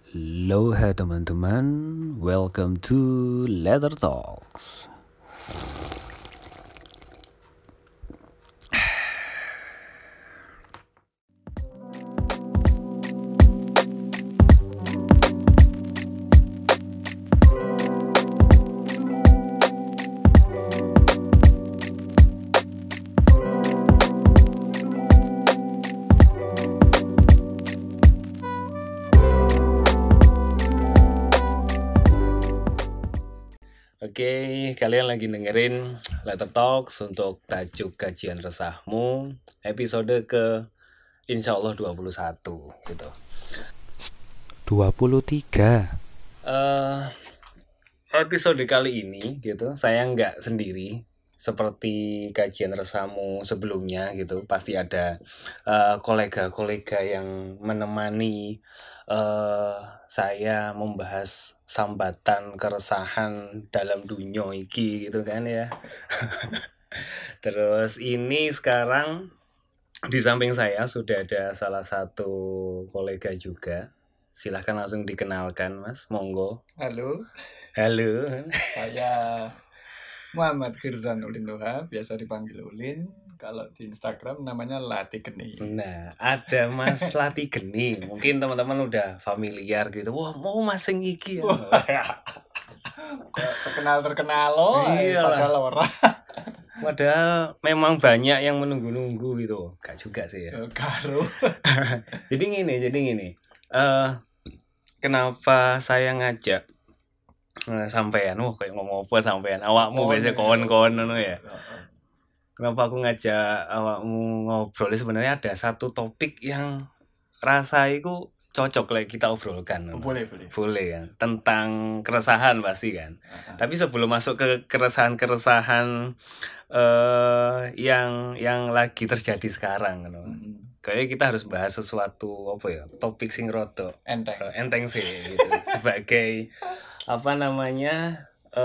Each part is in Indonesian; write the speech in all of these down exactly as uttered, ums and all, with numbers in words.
Halo hai teman-teman, welcome to Leather Talks. Oke, kalian lagi dengerin Letter Talks untuk tajuk kajian resahmu episode ke insya Allah dua puluh satu gitu. dua puluh tiga. Uh, episode kali ini gitu, saya nggak sendiri seperti kajian resahmu sebelumnya gitu. Pasti ada uh, kolega-kolega yang menemani uh, saya membahas sambatan keresahan dalam dunia iki gitu kan ya. Terus ini sekarang di samping saya sudah ada salah satu kolega juga. Silahkan langsung dikenalkan Mas, monggo. Halo, Halo. saya Muhammad Khirzan Ulin Loha, biasa dipanggil Ulin. Kalau di Instagram namanya Lati Geni. Nah, ada Mas Lati Geni. Mungkin teman-teman udah familiar gitu. Wah, mau Mas sing iki ya. Terkenal-terkenal loh, Iyalah. padahal orang. Padahal memang banyak yang menunggu-nunggu gitu. Gak juga sih ya. Karo. Jadi gini, jadi gini. Uh, kenapa saya ngajak uh, sampean? Wah, kayak ngomong apa sampean? Awakmu biasa kawan-kawan ngono ya. Kenapa aku ngajak awakmu ngobrol? Sebenarnya ada satu topik yang rasaiku cocok lah kita obrolkan. Boleh, boleh. Boleh kan? Tentang keresahan pasti kan. Uh-huh. Tapi sebelum masuk ke keresahan-keresahan uh, yang yang lagi terjadi sekarang, kan? Uh-huh. Kayaknya kita harus bahas sesuatu apa ya? Topik sing rodo enteng, uh, enteng sih gitu. Sebagai apa namanya?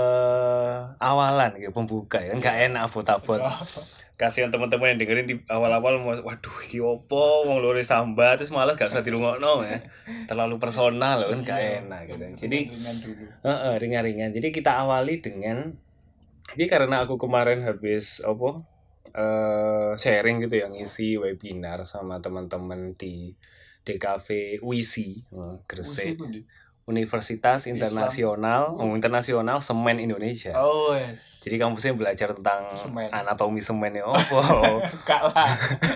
Uh, awalan gitu, pembuka ya, nggak enak abot-abot. Kasihan teman-teman yang dengerin di awal-awal, waduh iki opo wong lore sambat terus malas gak usah dirungokno ya. Terlalu personal kan gak enak gitu. Jadi heeh, ringan-ringan. Jadi kita awali dengan jadi karena aku kemarin habis apa uh, sharing gitu yang ngisi webinar sama teman-teman di D K V U I S I uh, Gresik. Universitas Internasional, oh, Internasional Semen Indonesia. Oh, yes. Jadi kampusnya belajar tentang semen. Anatomi semen ya opo. Kalah.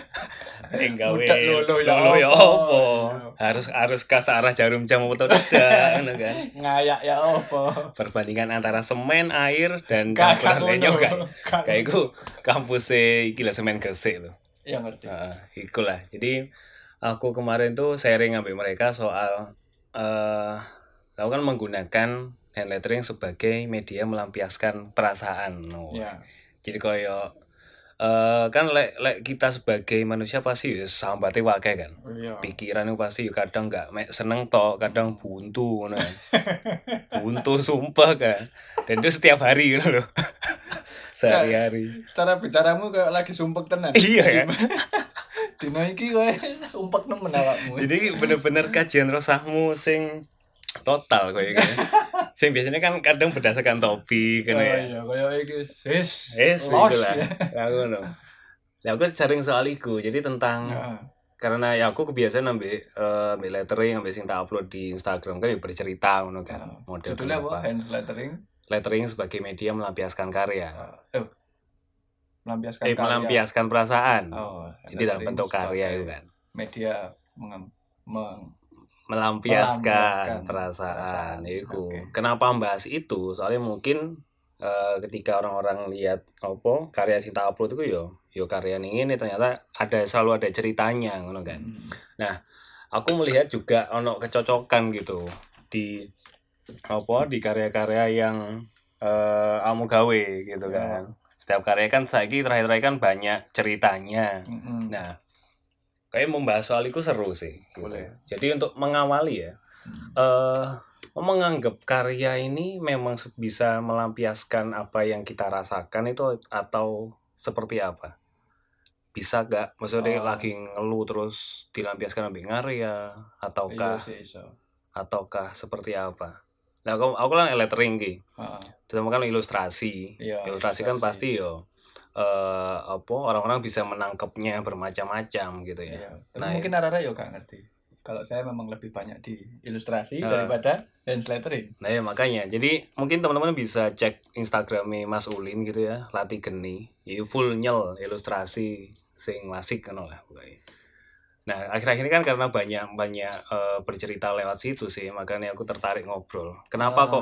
Enggawe lolo ya opo. Harus harus ke arah jarum jam atau tidak ngono kan. Ngayak ya opo. Perbandingan antara semen, air dan campuran lainnya kan. Kayak iku kampusnya iki lah Semen Gresik lho. Ya ngerti. Heeh, uh, ikulah. Jadi aku kemarin tuh sharing ngambil mereka soal eh uh, aku kan menggunakan hand lettering sebagai media melampiaskan perasaan. No. Yeah. Jadi koyo uh, kan lek lek kita sebagai manusia pasti ya sambate wae kan. Yeah. Pikiran itu pasti ya kadang enggak seneng tok, kadang buntu ngono kan. Buntu sumpah kan. Dan itu setiap hari gitu loh. Sehari-hari. Cara bicaramu kayak lagi sumpek tenan. Iya ya. Dino iki kowe sumpek nemen awakmu. Jadi bener-bener kajian resahmu sing total kayak gitu. Sing biasanya kan kadang berdasarkan topik kan ya. Iya, kayak iki sis. Yes, itulah. Aku ngono. Lah aku sering soal iku. Jadi tentang ya. Karena ya aku kebiasaan ambil uh, ambil lettering, ambil sing tak upload di Instagram kan ya bercerita ngono kan. Uh, model judulnya apa? Hand lettering. Lettering sebagai media melampiaskan karya. Uh, oh. Melampiaskan eh, karya. melampiaskan perasaan. Oh, jadi dalam bentuk karya itu kan. Media meng, meng melampiaskan, melampiaskan perasaan, perasaan. Itu. Okay. Kenapa membahas itu? Soalnya mungkin uh, ketika orang-orang lihat apa karya sing tak upload itu yo yo karya ini ternyata ada selalu ada ceritanya ngono kan. Hmm. Nah, aku melihat juga ono kecocokan gitu di apa di karya-karya yang uh, kamu gawe gitu ya. Kan. Setiap karya kan saiki terakhir-terakhir kan banyak ceritanya. Hmm. Nah, kayak membahas soal itu seru sih. Gitu. Jadi untuk mengawali ya, hmm. uh, menganggap karya ini memang bisa melampiaskan apa yang kita rasakan itu atau seperti apa? Bisa gak? Maksudnya oh. lagi ngeluh terus dilampiaskan ambil karya ataukah? Iya sih, so. ataukah seperti apa? Nah, aku aku kan lettering ki. Heeh. Terutama kan ilustrasi. Iya, ilustrasi kan ilustrasi. pasti yo eh apa orang-orang bisa menangkapnya bermacam-macam gitu ya. Iya. Tapi Nah, mungkin arah-arah yo gak ngerti. Kalau saya memang lebih banyak di ilustrasi Eh. daripada hand lettering. Nah ya makanya, jadi mungkin teman-teman bisa cek Instagramnya Mas Ulin gitu ya, Latih Geni, itu full nyel ilustrasi sing wasik kan lah pokoknya. Nah akhir-akhir ini kan karena banyak banyak eh, bercerita lewat situ sih, makanya aku tertarik ngobrol. Kenapa Ah. kok,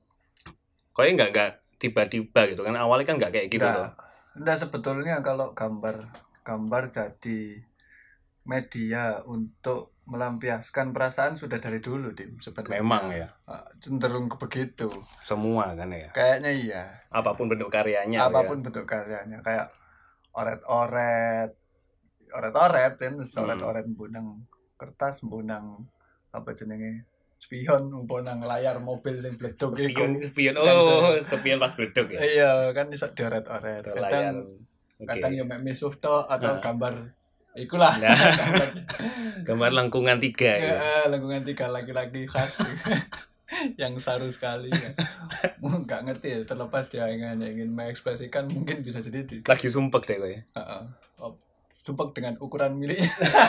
kok nggak nggak tiba-tiba gitu kan? Awalnya kan nggak kayak gitu Nggak. tuh. Nggak, sebetulnya kalau gambar gambar jadi media untuk melampiaskan perasaan sudah dari dulu, Dim, sebenarnya. Memang ya, Ah, cenderung ke begitu. semua kan ya. Kayaknya iya. Apapun bentuk karyanya. Apapun bentuk karyanya, kayak oret-oret, oret-oret kan, oret-oret mbunang kertas, mbunang apa jenenge? Spion mbunang layar mobil sing bleduk iku. Spion, spion. Oh, spion pas bleduk ya. Iya, kan iso dioret-oret. Atau Kadang layar. Oke. kadang ya mek misuh tok atau Nah. gambar ikulah. Nah. Gambar lengkungan tiga ya. Ya, lengkungan tiga laki-laki khas yang saru sekali ya. Nggak ngerti ya, terlepas dia ingin, ingin mengekspresikan mungkin bisa jadi di Lagi sumpek deh gue. uh, uh, sumpek dengan ukuran miliknya.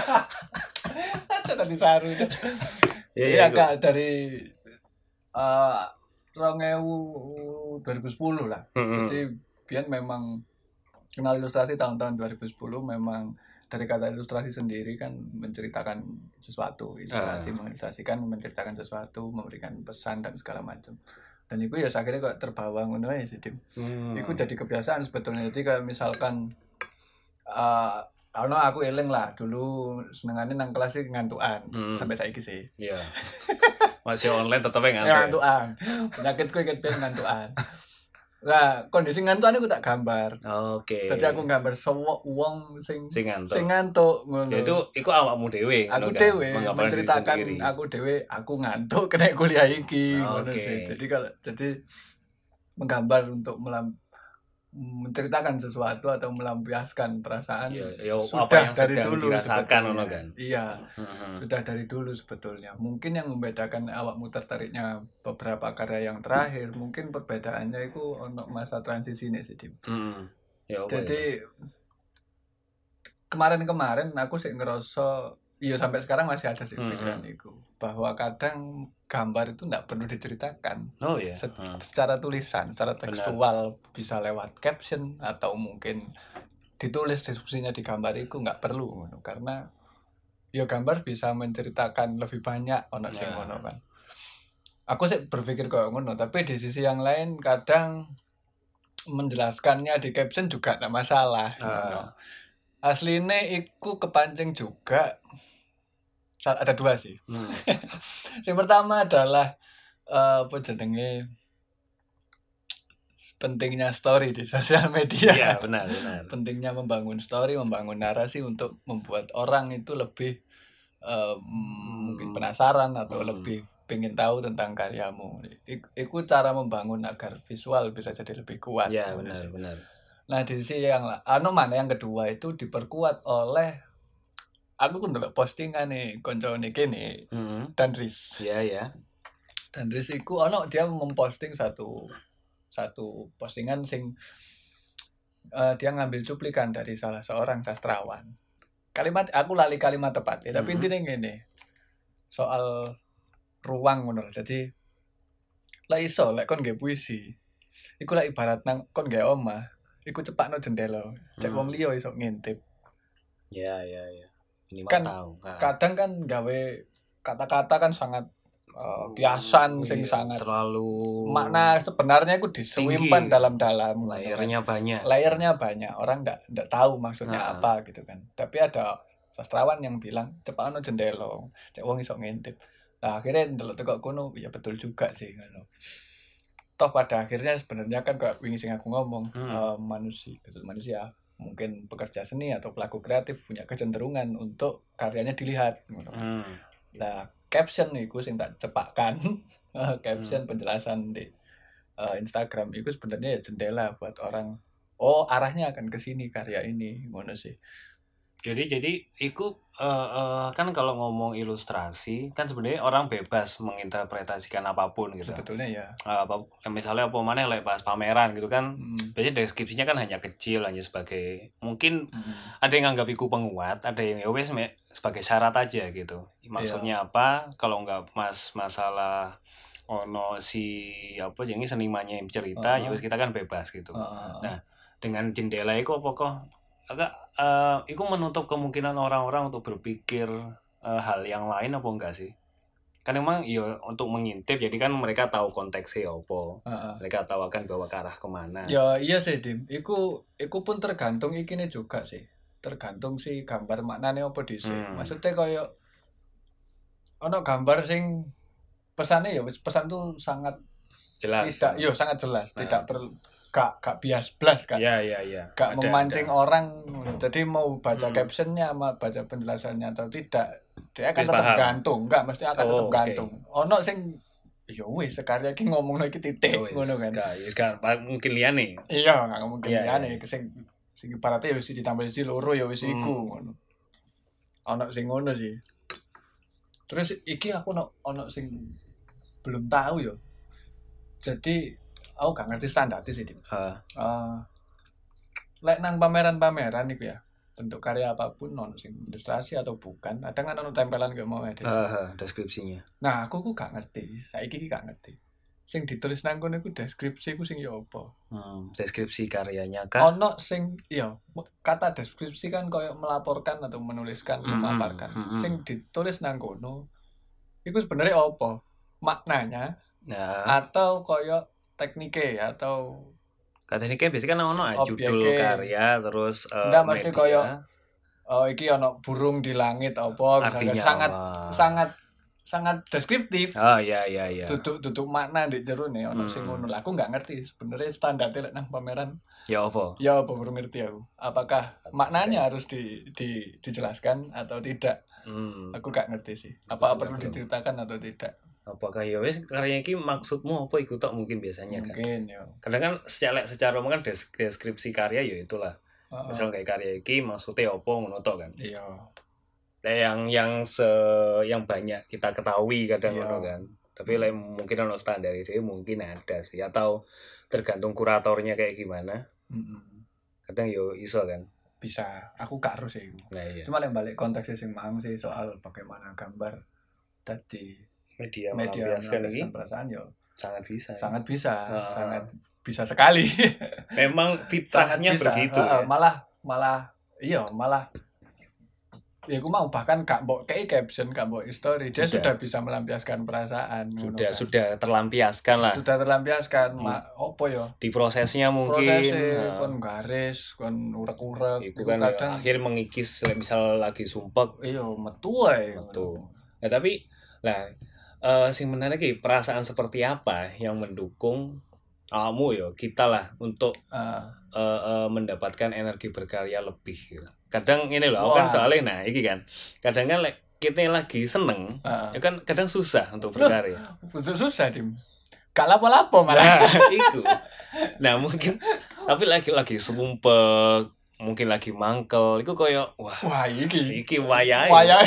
Aja tadi saru itu. Iya, Iya, iya, Kak, dari uh, dua ribu sepuluh lah. Mm-mm. Jadi Bian memang kenal ilustrasi tahun-tahun dua ribu sepuluh, memang dari kata ilustrasi sendiri kan menceritakan sesuatu, ilustrasi Ah. mengilustrasikan, menceritakan sesuatu, memberikan pesan dan segala macam. Dan itu ya akhirnya kok terbawa ngono ya sih, Dim. Hmm. Itu jadi kebiasaan sebetulnya. Jadi kayak misalkan uh, ono aku eling lah dulu senengane nang kelas iki ngantukan Hmm. sampai saiki sih. Iya. Masih online tetep Ya, ngantuk. ngantukan. Penyakitku iket ben ngantukan. Lah, kondisi ngantukan iku tak gambar. Oke. Dadi aku gambar sewok wong sing Sing ngantuk. sing ngantuk ngono. Ya itu iku awakmu dhewe. aku ngono kan? dhewe Menggambarkan diri menceritakan sendiri. aku dhewe aku ngantuk kena kuliah iki Oh, ngono oke. sih. Jadi kalau jadi menggambar untuk melam, menceritakan sesuatu atau melampiaskan perasaan Ya, ya sudah apa yang dari sedang dulu dirasakan sebetulnya. ngono kan. Iya, Heeh. sudah dari dulu sebetulnya. Mungkin yang membedakan awakmu tertariknya beberapa karya yang terakhir, mungkin perbedaannya itu untuk masa transisi nih sih, Dim. Heeh. Ya apa ya? Jadi kemarin-kemarin aku sih ngerasa, iya sampai sekarang masih ada sih Hmm, pikiran itu, bahwa kadang gambar itu nggak perlu diceritakan. Oh ya. Se- Heeh. secara tulisan, secara tekstual, bisa lewat caption atau mungkin ditulis deskripsinya di gambar itu nggak perlu ngono. Karena ya gambar bisa menceritakan lebih banyak ono sing Nah. ngono kan. Aku sih berpikir kayak ngono, tapi di sisi yang lain kadang menjelaskannya di caption juga nggak masalah. Ah. ngono. Aslinya iku kepancing juga. Sa- ada dua sih. Hmm. Yang pertama adalah eh, apa jenenge, pentingnya story di sosial media. Iya, benar, benar. Pentingnya membangun story, membangun narasi untuk membuat orang itu lebih eh, mm, mungkin penasaran atau Hmm. lebih pengen tahu tentang karyamu. Ik- Itu cara membangun agar visual bisa jadi lebih kuat. Iya, Ngono benar, sih. benar. Nah di sisi yang la- anu mana yang kedua itu diperkuat oleh aku pun ndelok postingan nih koncone kene Heeh. dan Riz. Iya, ya. Dan Riz iku ono dia memposting satu satu postingan sing eh, dia ngambil cuplikan dari salah seorang sastrawan. Kalimat aku lali kalimat tepat ya, tapi Mhm. intinya ngene. Soal ruang ngono. lho. Jadi lah iso lek kon nggih puisi. Iku lah ibarat nang kon nggih omah, iku cepakno jendela. Cek Hmm. wong liya iso ngintip. Iya, iya, iya. Minimal Kan tahu. Ah. Kadang kan gawe kata-kata kan sangat eh, kiasan sing Iya, sangat terlalu makna sebenarnya itu diselimpan tinggi. dalam-dalam. layernya banyak. Layernya banyak, orang nggak nggak tahu maksudnya Nah. apa gitu kan. Tapi ada sastrawan yang bilang cepakno jendela, cek wong iso ngintip. Nah akhirnya ndelok teko kono ya betul juga sih ngono. Toh pada akhirnya sebenarnya kan kayak wingi sing aku ngomong, Hmm. eh, manusia manusia mungkin pekerja seni atau pelaku kreatif punya kecenderungan untuk karyanya dilihat ngono. Hmm. Nah, caption iku sing tak cepakkan. Caption penjelasan di eh, Instagram itu sebenarnya ya jendela buat orang. Oh, arahnya akan ke sini karya ini, ngono sih. Jadi jadi iku uh, uh, kan kalau ngomong ilustrasi kan sebenarnya orang bebas menginterpretasikan apapun gitu. Sebetulnya ya. Uh, apa misalnya apa mana like pas pameran gitu kan. Hmm. Biasanya deskripsinya kan hanya kecil hanya sebagai mungkin Hmm. ada yang nganggap iku penguat, ada yang ya wes sebagai syarat aja gitu. Maksudnya yeah. apa? Kalau enggak mas masalah ono si apa jadi senimannya yang cerita, uh-huh. ya wes kita kan bebas gitu. Uh-huh. Nah, dengan jendela itu apa kok agak uh, itu menutup kemungkinan orang-orang untuk berpikir uh, hal yang lain apa enggak sih? Kan memang iya untuk mengintip jadi kan mereka tahu konteksnya apa. Uh-uh. Mereka tahu akan bawa ke arah kemana. Ya iya sih Dim. Iku iku pun tergantung ikine juga sih. Tergantung sih gambar maknane apa dhisik. Hmm. Maksudnya koyo ono gambar sing pesannya ya pesan tuh sangat jelas. Tidak, yo sangat jelas, nah. Tidak perlu gak gak bias blas kan. Iya iya iya. Gak ada, memancing ada. Orang. Jadi mau baca hmm. captionnya sama baca penjelasannya atau tidak, dia akan tetap gantung, enggak mesti akan oh, tetap okay. gantung. Ono sing ya wis sekarya iki ngomongno iki titik ngono kan. Enggak, ya sekarang mungkin liyane. Iya, enggak mungkin liyane sing sing ibaratnya ya wis ditambah si loro ya wis iku ngono. Ono sing ngono sih. Terus iki aku ono ono sing belum tahu ya. Jadi aku gak ngerti standarnya sih, Dim. Heeh. Uh, lek nang pameran-pameran niku ya, bentuk karya apapun non sing ilustrasi atau bukan, ada kan ono tempelan gak mau ada. Heeh, deskripsinya. Nah, aku ku gak ngerti. Saiki iki gak ngerti. Sing ditulis nang kono iku deskripsi ku sing ya apa? Hmm, deskripsi karyanya kan. Ono sing iya, kata deskripsi kan koyo melaporkan atau menuliskan, hmm, memaparkan. Hmm, hmm. Sing ditulis nang kono iku sebenarnya apa? Maknanya nah. Atau koyo tekniknya atau tekniknya biasanya kan ono judul karya terus uh, enggak mesti koyo oh iki ono burung di langit apa misalnya sangat apa? sangat sangat deskriptif. Oh iya iya iya. Tutuk-tutuk makna di jero ne ono hmm. sing ngono. Lah aku enggak ngerti sebenarnya standarnya lek nang pameran. Ya apa? Ya apa belum ngerti aku. Apakah maknanya harus di, di dijelaskan atau tidak? Hmm. Aku enggak ngerti sih. Apa perlu diceritakan atau tidak? Apakah ya wis karya iki maksudmu apa iku tok mungkin biasanya kan. Mungkin ya. Kadang kan secara secara kan deskripsi karya ya itulah. Uh-huh. Misal kayak karya iki maksudnya apa ngono tok kan. Iya. Yang yang se yang banyak kita ketahui kadang ngono kan. Tapi like, mungkin ono standar itu mungkin ada sih atau tergantung kuratornya kayak gimana. Mm-hmm. Kadang yo iso kan. Bisa. Aku gak harus sih. Nah, iya. Cuma yang balik konteksnya sing mang sih soal bagaimana gambar tadi media, media melampiaskan ini perasaan yo sangat bisa sangat bisa uh, sangat bisa sekali memang fitrahnya begitu uh, ya? malah malah iya malah ya aku mau bahkan gak mbok kayak caption gak mbok story dia sudah, sudah bisa melampiaskan perasaan sudah kan. Sudah terlampiaskan lah sudah terlampiaskan hmm. Ma, opo yo di prosesnya mungkin prosesnya uh, kon garis kon urek-urek itu kan kadang akhir mengikis misal lagi sumpek iya metu ae metu nah tapi lah Uh, sing menarik iki perasaan seperti apa yang mendukung kamu yo kita lah untuk uh. Uh, uh, mendapatkan energi berkarya lebih gitu. Kadang ini loh, aku kan soalnya nah iki kan. Kadang kan like, kita lagi seneng, uh. ya kan kadang susah untuk berkarya. Susah Dim. Gak lapo-lapo malah. Nah, itu. Nah, mungkin tapi lagi lagi sumpek, mungkin lagi mangkel, itu koyo wah. Wah, iki. Iki wayahe. Wayahe.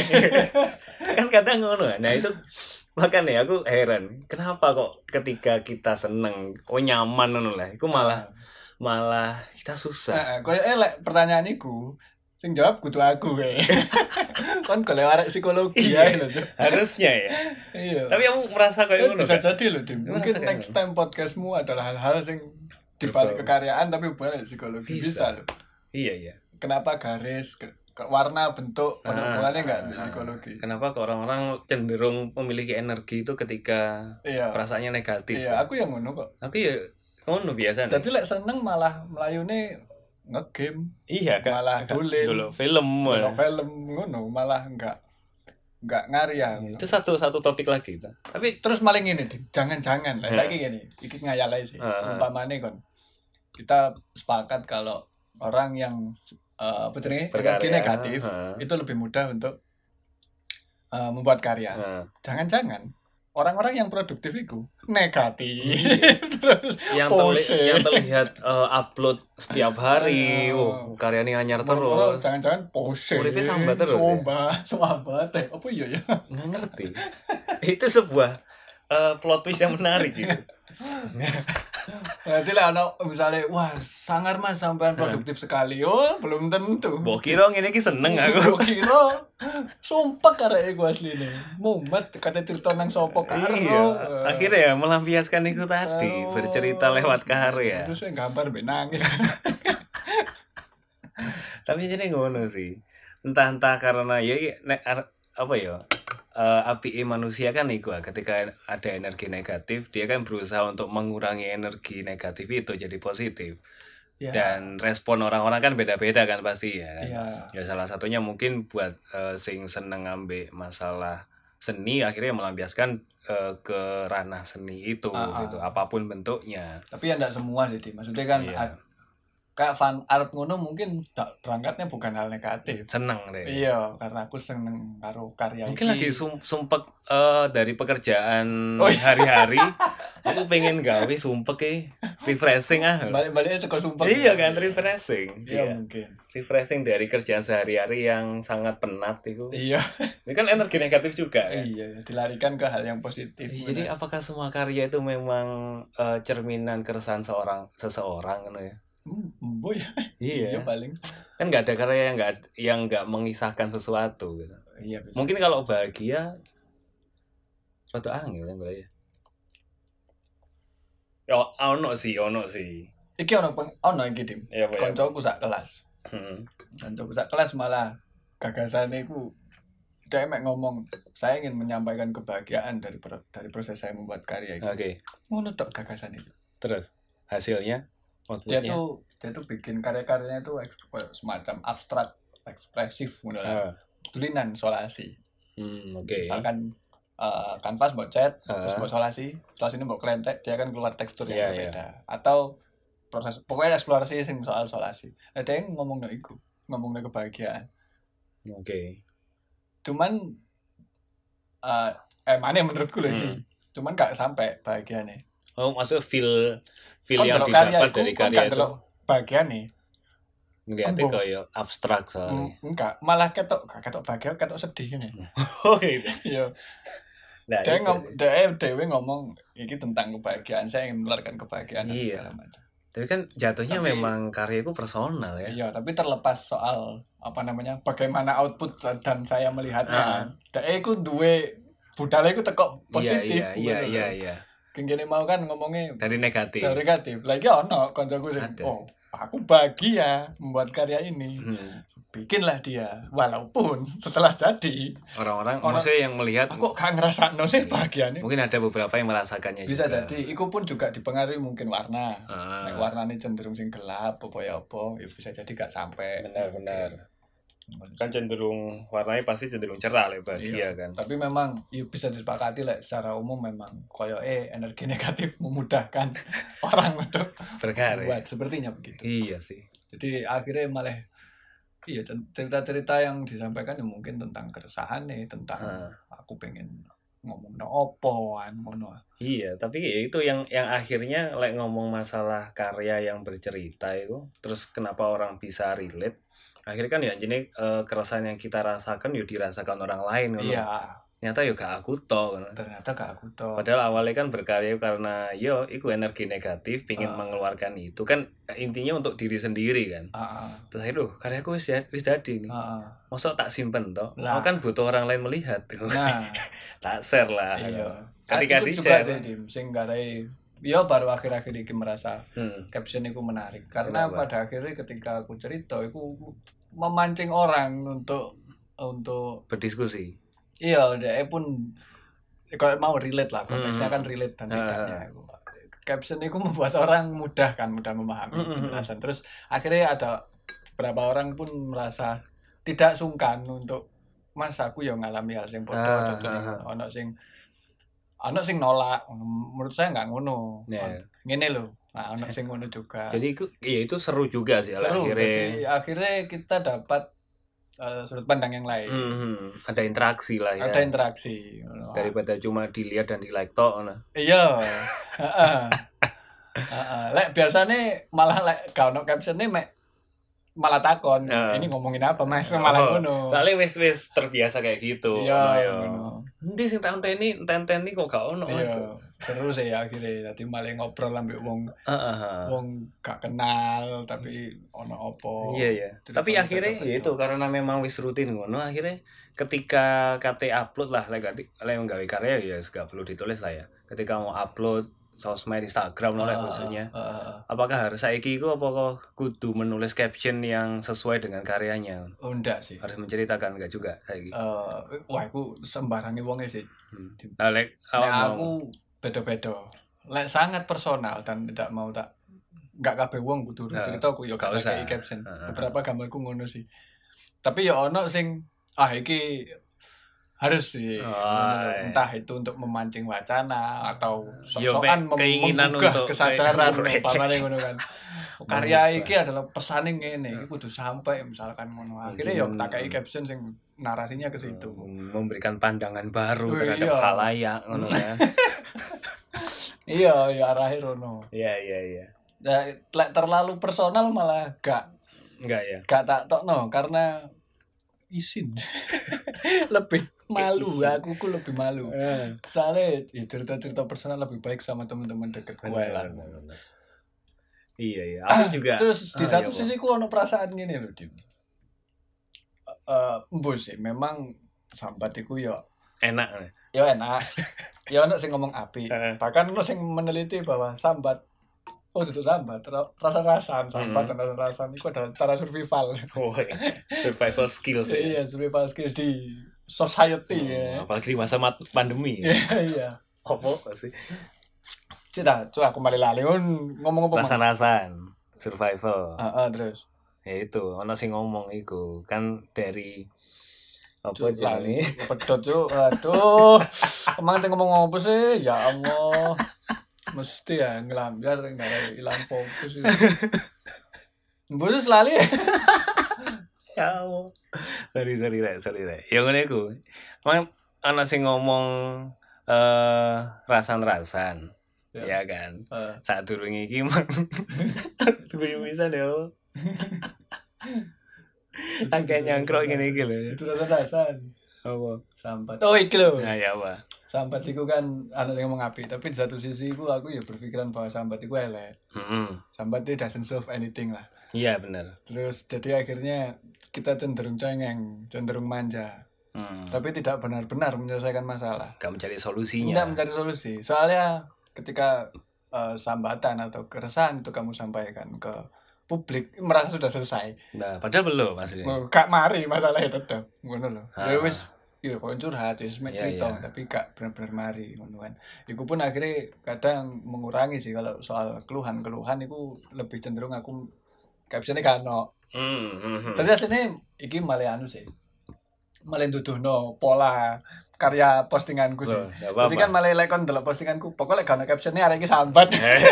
Kan kadang ngono. Nah, itu makanya aku heran kenapa kok ketika kita seneng oh nyaman ngono lah iku malah uh. malah kita susah heeh uh, koyo elek pertanyaan iku sing jawab kudu aku kae kon golek arek psikologi ae lho harusnya ya iya tapi kamu merasa kayak ngono bisa kan? Jadi lho Dim mungkin next time podcastmu adalah hal-hal sing dibalik kekaryaan tapi hubungannya psikologi bisa, bisa lho iya iya kenapa garis ke warna bentuk penunjukannya enggak ah, psikologi. Kenapa ke orang-orang cenderung memiliki energi itu ketika iya. perasaannya negatif? Iya, aku yang ngono kok. Aku ya ngono biasa. Dadi lek seneng malah melayune nge-game. Iya kan. Malah dolen. Dulu film. Dulu film ngono malah enggak enggak ngarya. Itu satu satu topik lagi itu. Tapi terus maling ini, jangan-jangan lah saiki ngene. Iki ngayal ae sih. Umpamane kon kita sepakat kalau orang yang Uh, apa jenenge energi negatif uh. itu lebih mudah untuk uh, membuat karya. Uh. Jangan-jangan orang-orang yang produktif itu negatif terus yang, terli- yang terlihat uh, upload setiap hari, oh, karyanya anyar terus. Jangan-jangan pose. Uripe sambat terus. Somba, sambat teh. Apa iya ya? Nggak ngerti. Itu sebuah uh, plot twist yang menarik gitu. Berarti lah ono misalnya wah sangar mas sampean produktif sekali. Oh belum tentu. Mbok kira ngene iki seneng aku. Mbok kira sumpah karek iku asline. Mumet kate cerita nang sapa karo. Iya. Akhirnya ya melampiaskan itu tadi, oh, bercerita lewat karya. Terus gambar mbek nangis. Tapi jadi ngono sih. Entah-entah karena ya nek apa ya? Uh, api manusia kan iku ketika ada energi negatif dia kan berusaha untuk mengurangi energi negatif itu jadi positif ya. Dan respon orang-orang kan beda-beda kan pasti ya kan? Ya. Ya salah satunya mungkin buat uh, sing seneng ngambil masalah seni akhirnya melampiaskan uh, ke ranah seni itu uh-uh. gitu apapun bentuknya. Tapi ya enggak semua sih Di. Maksudnya kan ya. ad- kayak fan art ngono mungkin berangkatnya bukan hal negatif. Seneng deh. Iya, karena aku seneng karo karya mungkin iki. Lagi sum- sumpek uh, dari pekerjaan oh, iya. hari-hari. Aku pengen gawe sumpek e, refreshing ah. Balik-baliknya suka sumpek. Iya kan, refreshing. Iya, iya mungkin. Refreshing dari kerjaan sehari-hari yang sangat penat itu. Iya. Ini kan energi negatif juga kan. Iya, dilarikan ke hal yang positif. Iya, jadi apakah semua karya itu memang uh, cerminan keresahan seorang seseorang kan ya? Hmm, boy. Iya. Iya paling. Kan nggak ada karya yang nggak yang nggak mengisahkan sesuatu gitu. Iya. Bisa. Mungkin kalau bahagia, suatu angin kan boleh ya. Ya, ono sih, ono sih. Iki ono ono iki Dim. Iya, ya. Koncoku sak kelas. Heeh. Hmm. Koncoku sak kelas malah gagasane iku dia mek ngomong, saya ingin menyampaikan kebahagiaan dari dari proses saya membuat karya itu. Oke. Okay. Ngono tok gagasan itu. Terus hasilnya dia tuh dia tuh bikin karya-karyanya tuh semacam abstrak ekspresif modalnya uh. tulinan solasi hmm, oke okay. Misalkan uh, kanvas buat cat uh. terus buat solasi solasi ini buat kelentek dia akan keluar tekstur yang yeah, berbeda yeah. Atau proses pokoknya eksplorasi sing soal solasi nah, dia ngomong no iku ngomong no kebahagiaan oke okay. Cuman uh, eh mana menurutku loh hmm. Cuman gak sampai bahagianya. Oh, maksudnya feel feel kon yang didapat dari karya itu. Bagian nih. Ngeliatnya kayak abstrak soalnya. Mm, enggak, malah ketok, ketok bahagia, ketok sedih nih. Oh iya. Iya. Nah, dia ngom, dia dewe ngomong ini tentang kebahagiaan, saya ingin menularkan kebahagiaan iya. segala macam. Tapi kan jatuhnya tapi, memang karya itu personal ya. Iya, tapi terlepas soal apa namanya, bagaimana output dan saya melihatnya. Uh-huh. Dia itu duwe budalnya itu tekok positif. Iya, iya, iya, iya. Gini mau kan ngomongnya dari negatif. Dari negatif. Lagi ono koncoku sing, oh, aku bahagia membuat karya ini. Hmm. Bikinlah dia walaupun setelah jadi orang-orang maksudnya yang melihat aku gak ngerasakno sih bahagianya. Mungkin ada beberapa yang merasakannya bisa juga. Jadi iku pun juga dipengaruhi mungkin warna. Ah. Nek warnane cenderung sing gelap apa ya apa, ya bisa jadi gak sampai. Benar-benar. Kan cenderung warnanya pasti cenderung cerah lah bahagia iya, kan. Tapi memang ya bisa disepakati lah secara umum memang koyo eh energi negatif memudahkan orang untuk berkarya. Buat sepertinya begitu. Iya sih. Jadi akhirnya malah iya cerita-cerita yang disampaikan ya mungkin tentang keresahan nih, tentang hmm. aku pengen ngomong no opoan ngono. Iya, tapi ya itu yang yang akhirnya like ngomong masalah karya yang bercerita itu, terus kenapa orang bisa relate? Akhirnya kan ya jadi uh, keresahan yang kita rasakan ya dirasakan orang lain kan. Iya. Ternyata ya gak aku toh kan. Ternyata gak aku toh. Padahal awalnya kan berkarya karena yo itu energi negatif pingin uh. mengeluarkan itu kan intinya untuk diri sendiri kan. Uh. Terus aduh karyaku wis wis dadi nih. Uh. Masa tak simpen toh. Nah. Kan butuh orang lain melihat. Nah, tak share lah. Iya. Ketika di share sih dim sing garai yo baru akhir-akhir ini merasa hmm. caption itu menarik karena kenapa? Pada akhirnya ketika aku cerita aku memancing orang untuk untuk berdiskusi. Iya, dia pun kalau mau relate lah, konteksnya hmm. kan relate dan tidaknya. Uh. Caption itu membuat orang mudah kan, mudah memahami penjelasan. Hmm. Terus akhirnya ada beberapa orang pun merasa tidak sungkan untuk mas aku yang ngalami hal yang bodoh, uh, contohnya uh, ono sing ono sing nolak, menurut saya nggak ngono. Yeah. Ngene loh. Nah, ono sing ngono juga. Jadi itu ya itu seru juga sih seru, akhirnya. Jadi akhirnya kita dapat uh, sudut pandang yang lain. Mm-hmm. Ada interaksi lah ya. Ada interaksi. Daripada cuma dilihat dan di like tok nah. Iya. Heeh. Heeh. Lek biasane malah lek gak ono caption-e mek malah takon, uh. ini ngomongin apa Mas? Malah ngono. Oh, soalnya wis-wis terbiasa kayak gitu. Iya, ngono. Endi sing tak enteni, enten-enten kok gak ono Mas. Iya. Terus ya akhirnya dadi malah ngobrol ambek wong uh-huh. wong gak kenal tapi ono opo. Iya iya. Tapi akhirnya ya itu karena memang wis rutin ngono akhirnya ketika kate upload lah lek lek nggawe karya ya gak perlu ditulis lah ya. Ketika mau upload sosmed Instagram lah uh, khususnya. Uh, uh, Apakah harus saiki iku apa kudu menulis caption yang sesuai dengan karyanya? Oh, enggak sih. Harus menceritakan enggak juga saiki. Uh, wah aku sembarangi wonge sih. Hmm. Nah, lek nah, aku beda-beda. Lek sangat personal dan tidak mau tak enggak kabeh wong kudu uh, cerita aku ya gak usah caption. Uh, uh. Beberapa gambarku ngono sih. Tapi ya ono sing ah iki harus sih oh, entah itu untuk memancing wacana atau sok-sokan menggugah kesadaran umpamane ngono kan. Karya iki adalah pesane ngene, iki kudu sampai misalkan ngono. Akhirnya ya tak kei caption sing narasinya ke situ. Memberikan pandangan baru oh, terhadap iya. Khalayak ngono kan. Iya, ya arahe rono. Iya, iya, iya. Nah, terlalu personal malah gak enggak ya. Gak tak tokno karena isin. Lebih malu, aku ku lebih malu. Eh. Soalnya ya, cerita-cerita personal lebih baik sama teman-teman deket gue lah. Iya iya, aku juga. Terus di ah, satu iya, sisi ku ono perasaan gini loh, Dim. Eh, uh, sih, memang sambat iku ya enak. Ya enak. Ya ono sing ngomong api. Bahkan ono sing meneliti bahwa sambat oh itu sambat, rasa-rasan, sambat dan hmm. rasa-rasan itu adalah cara survival. Oh, iya. Survival skills. Ya. Iya, survival skills di society oh, ya. Apalagi di masa pandemi. Iya, iya. Apa sih? Cita, coba kembali lali ngomong apa? Rasa-rasan, survival. Heeh, uh, uh, terus. Ya itu, ono sing ngomong iku kan dari apa jane? Pedot cuk, aduh. Emang teh ngomong apa sih? Ya Allah. Mesti ya ngelambiar enggak ada hilang fokus itu. Mbus lali. Ya Allah. Sorry sorry rek, sorry rek. Ya ngene iku. Mang ana sing ngomong eh uh, rasan-rasan. Ya, ya kan. Uh. Saat durunge iki mang tuku bisa yo. Angka nyangkruk ngene iki lho. Itu rasan-rasan. Apa? Sambat. Oh iki lho. Nah, ya apa? Sambat itu kan anak yang ngomong api, tapi di satu sisi itu aku ya berpikiran bahwa sambat itu elek. Mm-hmm. Sambat itu doesn't solve anything lah. Iya benar. Terus jadi akhirnya kita cenderung cengeng, cenderung manja, mm. tapi tidak benar-benar menyelesaikan masalah. Gak mencari solusinya. Tidak mencari solusi. Soalnya ketika uh, sambatan atau keresahan itu kamu sampaikan ke publik, merasa sudah selesai. Nah, padahal belum maksudnya. Gak mari masalahnya tetap, ngono loh. Ya wis. Iya, kau curhat, ya semek cerita, yeah, yeah. tapi gak benar-benar mari, teman-teman. Iku pun akhirnya kadang mengurangi sih kalau soal keluhan-keluhan, itu lebih cenderung aku captionnya kan no. Mm, mm, Tapi aslinya iki malah anu sih, malah duduhno pola karya postinganku sih. Jadi kan malah lekon delok postinganku, pokoknya karena captionnya hari ini sambat.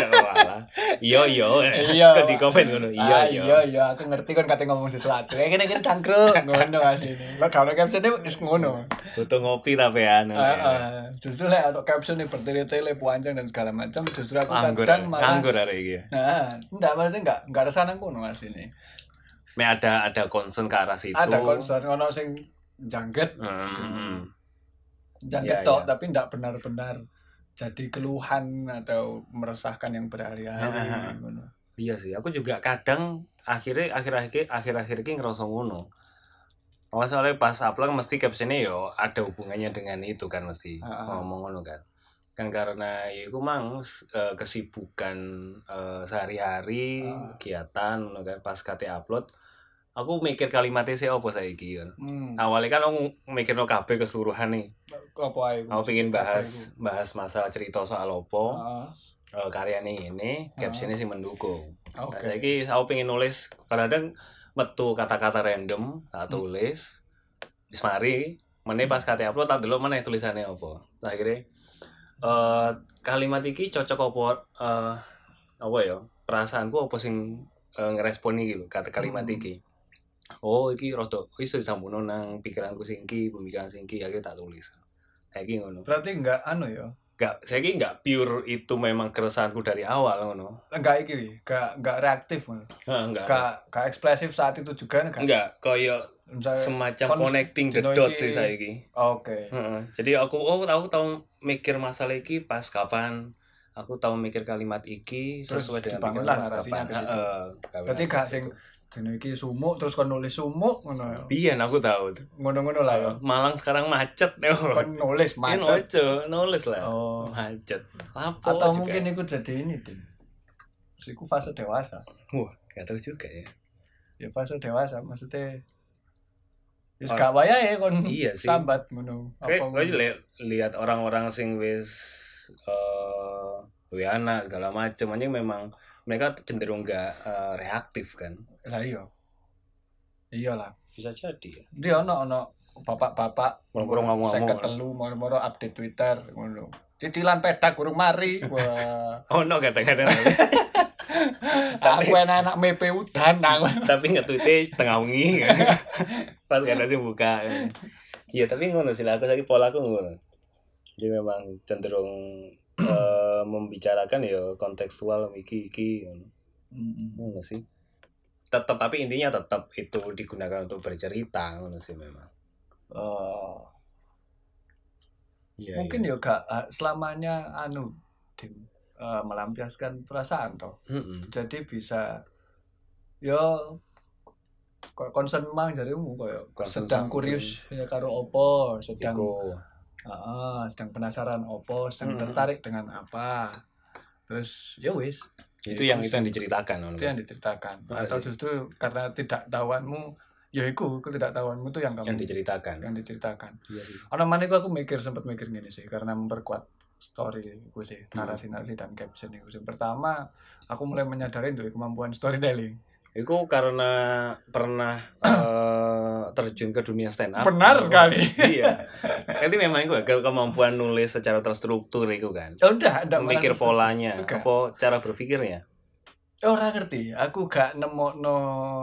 Iya iya, iya. Kan di komen ngono. Iya iya. Iya iya, aku ngerti kan kate ngomong sesuatu. Kayak gini-gini cangkruk ngono asine. Lah kalau captionnya wis ngono. Butuh ngopi tapi anu. Heeh. Justru lek atau captionnya bertele-tele panjang dan segala macam, justru aku kadang malah nganggur hari iki. Nah, enggak maksudnya enggak enggak resana ngono asine. Me ada ada concern ke arah situ. Ada concern ono sing jangget. Heeh. Jangket tok tapi enggak benar-benar jadi keluhan atau meresahkan yang berhari-hari ngono. Iya sih, aku juga kadang akhirnya akhir-akhir akhir-akhir iki ngerasa ngono. Masalahnya pas upload mesti captionnya yo ada hubungannya dengan itu kan mesti uh-huh. ngomong ngono kan. Kan karena ya iku mang uh, kesibukan uh, sehari-hari, uh. kegiatan ngono kan pas kate upload aku mikir kalimatnya sih apa saiki kan. Hmm. Awalnya kan aku mikirno kabeh keseluruhan nih. Apa ae. Aku pengen bahas bahas masalah cerita soal opo. Heeh. Uh, karyane ini, captionnya sih mendukung. Okay. Nah, saiki aku pengen nulis kadang metu kata-kata random, tak tulis. Wis mari, meneh pas kate upload tak delok meneh tulisannya apa. Nah, akhirnya uh, kalimat iki cocok apa uh, apa ya? Perasaanku apa sing uh, ngerespon iki lho kata kalimat iki. oh iki rada iso disambungno nang pikiranku sing iki, pemikiran sing iki akhirnya tak tulis. Saiki ngono. Berarti enggak anu ya. Enggak, saiki enggak pure itu memang keresahanku dari awal ngono. Enggak iki, enggak enggak reaktif ngono. Heeh, enggak. Enggak enggak ekspresif saat itu juga enggak. Enggak, koyo Misalnya, semacam kon- connecting the dino dots iki- sih saiki. Oke. Heeh. Jadi aku oh tahu tahu mikir masalah iki pas kapan aku tahu mikir kalimat iki Terus sesuai dengan dibangunlah pikiran pas narasinya kapan. ke situ. Heeh. Berarti gak sing dino iki sumuk terus kon nulis sumuk ngono ya. Biyen aku tahu tuh. Ngono-ngono lah ya. Malang sekarang macet yo. Kon nulis Macet. macet. nulis lah. Oh. Macet. Lapo Atau juga. mungkin itu jadi ini, Din. Terus iku fase dewasa. Wah, gak tahu juga ya. Ya fase dewasa maksudnya wis Oh. gak wayahe kon Iya sih. sambat ngono. Kayak ngono. gue li- lihat orang-orang sing wis eh duwe anak segala macam anjing memang mereka cenderung gak eh, reaktif kan. Lah iya. Iyalah. Bisa jadi ya. Dia ono ono bapak-bapak Moro-moro ngomong-ngomong. seket telu moro-moro update Twitter ngono. Cicilan pedak kurung mari. Wah. Oh no kadang-kadang Aku enak-enak mepe udan aku. tapi nge-tweet tengah wengi kan. Pas kadang sih buka. Iya tapi ngono sih lah aku saiki polaku ngono. Jadi memang cenderung eh, membicarakan ya kontekstual iki iki ngono. Ngono sih. Tetap tapi intinya tetap itu digunakan untuk bercerita ngono sih memang. Oh, Iya. mungkin iya. ya gak ah, selamanya anu Dim, eh, melampiaskan perasaan toh. Mm-mm. Jadi bisa ya kok concern mang jarimu koyo Concern sedang sama- kurius ya karo opo, sedang Iku. heeh, sedang penasaran opo, sedang Mm-mm. tertarik dengan apa. Terus ya wis, Itu Iku yang itu sih. yang diceritakan ngono. itu yang diceritakan. Ah, Atau iya. justru karena tidak tahuanmu, ya iku ketidaktahuanmu itu yang kamu yang diceritakan. yang diceritakan. Iya sih. Ono maneh aku mikir sempat mikir gini sih karena memperkuat story iku sih, Hmm. narasi-narasi dan caption iku sih. Pertama, aku mulai menyadari duwe kemampuan storytelling. Itu karena pernah eh, terjun ke dunia stand up. Benar sekali. Iya. Jadi memang itu ke- kemampuan nulis secara terstruktur itu kan. Ya udah, ndak Memikir malah- polanya, Enggak. apa cara berpikirnya. Ora ngerti, aku gak nemokno